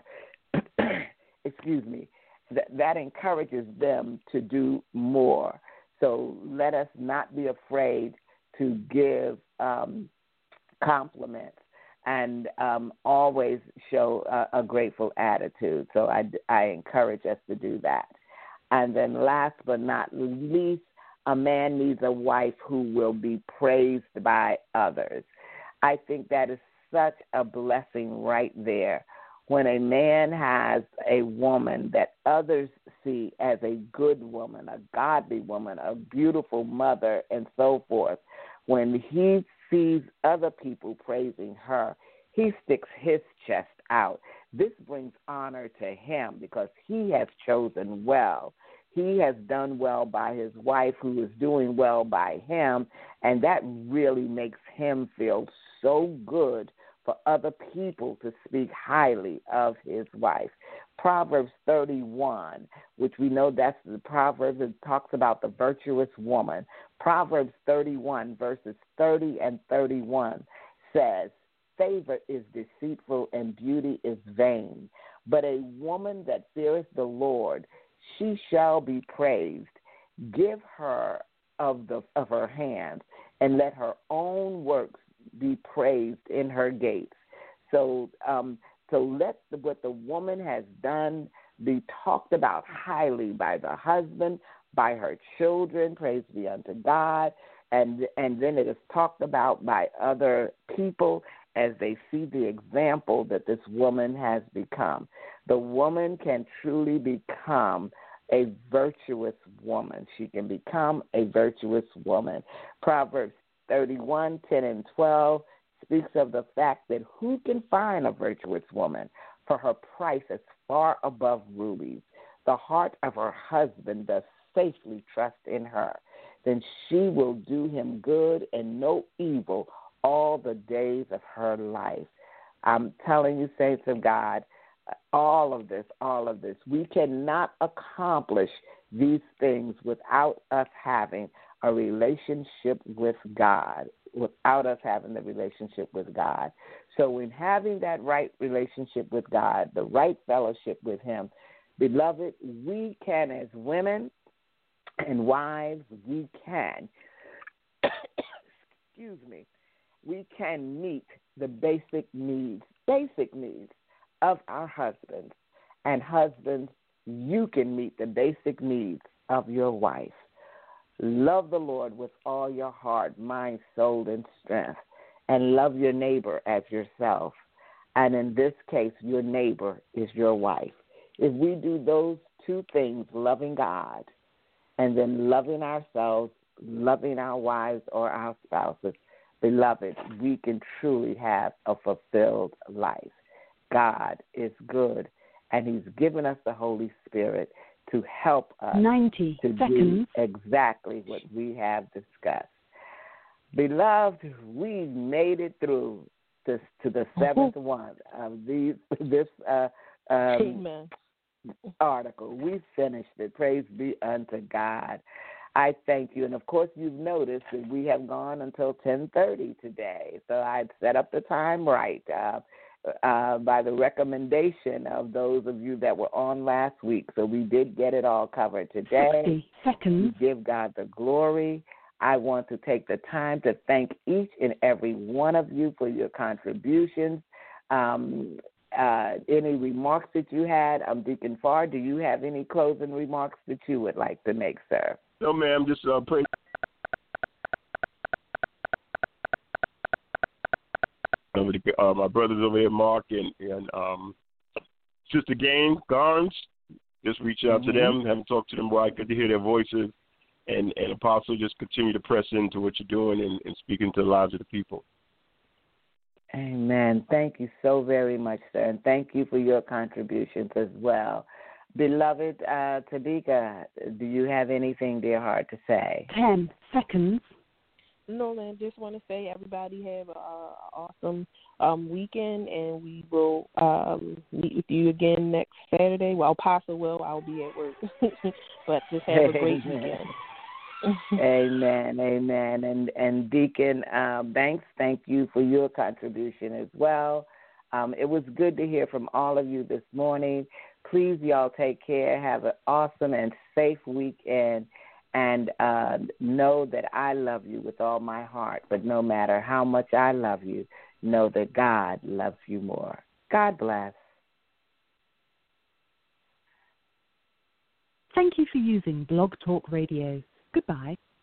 Excuse me. That, that encourages them to do more. So let us not be afraid to give um, compliments and um, always show a, a grateful attitude. So I, I encourage us to do that. And then last but not least, a man needs a wife who will be praised by others. I think that is such a blessing right there. When a man has a woman that others see as a good woman, a godly woman, a beautiful mother, and so forth, when he sees other people praising her, he sticks his chest out. This brings honor to him because he has chosen well. He has done well by his wife, who is doing well by him, and that really makes him feel so good for other people to speak highly of his wife. Proverbs thirty-one, which we know that's the Proverbs that talks about the virtuous woman. Proverbs thirty-one, verses thirty and thirty-one says, favor is deceitful and beauty is vain, but a woman that feareth the Lord, she shall be praised. Give her of the of her hands, and let her own works be praised in her gates. So, um, so let the, what the woman has done be talked about highly by the husband, by her children. Praise be unto God, and and then it is talked about by other people as they see the example that this woman has become. The woman can truly become a virtuous woman. She can become a virtuous woman. Proverbs thirty-one, ten and twelve speaks of the fact that who can find a virtuous woman? For her price is far above rubies. The heart of her husband does safely trust in her. Then she will do him good and no evil all the days of her life. I'm telling you, saints of God, all of this, all of this, we cannot accomplish these things without us having a relationship with God, without us having the relationship with God. So in having that right relationship with God, the right fellowship with him, beloved, we can, as women and wives, we can, excuse me, we can meet the basic needs, basic needs of our husbands. And husbands, you can meet the basic needs of your wife. Love the Lord with all your heart, mind, soul, and strength, and love your neighbor as yourself. And in this case, your neighbor is your wife. If we do those two things, loving God and then loving ourselves, loving our wives or our spouses, beloved, we can truly have a fulfilled life. God is good, and he's given us the Holy Spirit to help us ninety to seconds. do exactly what we have discussed. Beloved, we made it through this to the seventh one of these this uh, um, article. We finished it. Praise be unto God. I thank you. And, of course, you've noticed that we have gone until ten thirty today. So I'd set up the time right uh, uh, by the recommendation of those of you that were on last week. So we did get it all covered today. sixty seconds. We give God the glory. I want to take the time to thank each and every one of you for your contributions. Um, uh, any remarks that you had, um, Deacon Farr, do you have any closing remarks that you would like to make, sir? No, ma'am. Just uh, pray. Over the, uh, my brothers over here, Mark and, and um, Sister Gaines, Garnes. Just reach out mm-hmm. to them. Haven't talked to them, boy. Good to hear their voices. And, and Apostle, just continue to press into what you're doing and, and speaking to the lives of the people. Amen. Thank you so very much, sir, and thank you for your contributions as well. Beloved uh, Tadika, do you have anything, dear heart, to say? Ten seconds. No, man, just want to say everybody have an awesome um, weekend, and we will um, meet with you again next Saturday. Well, Apostle will. I'll be at work. But just have a great weekend. Amen, amen. And and Deacon uh, Banks, thank you for your contribution as well. Um, it was good to hear from all of you this morning. Please, y'all, take care. Have an awesome and safe weekend. And uh, know that I love you with all my heart. But no matter how much I love you, know that God loves you more. God bless. Thank you for using Blog Talk Radio. Goodbye.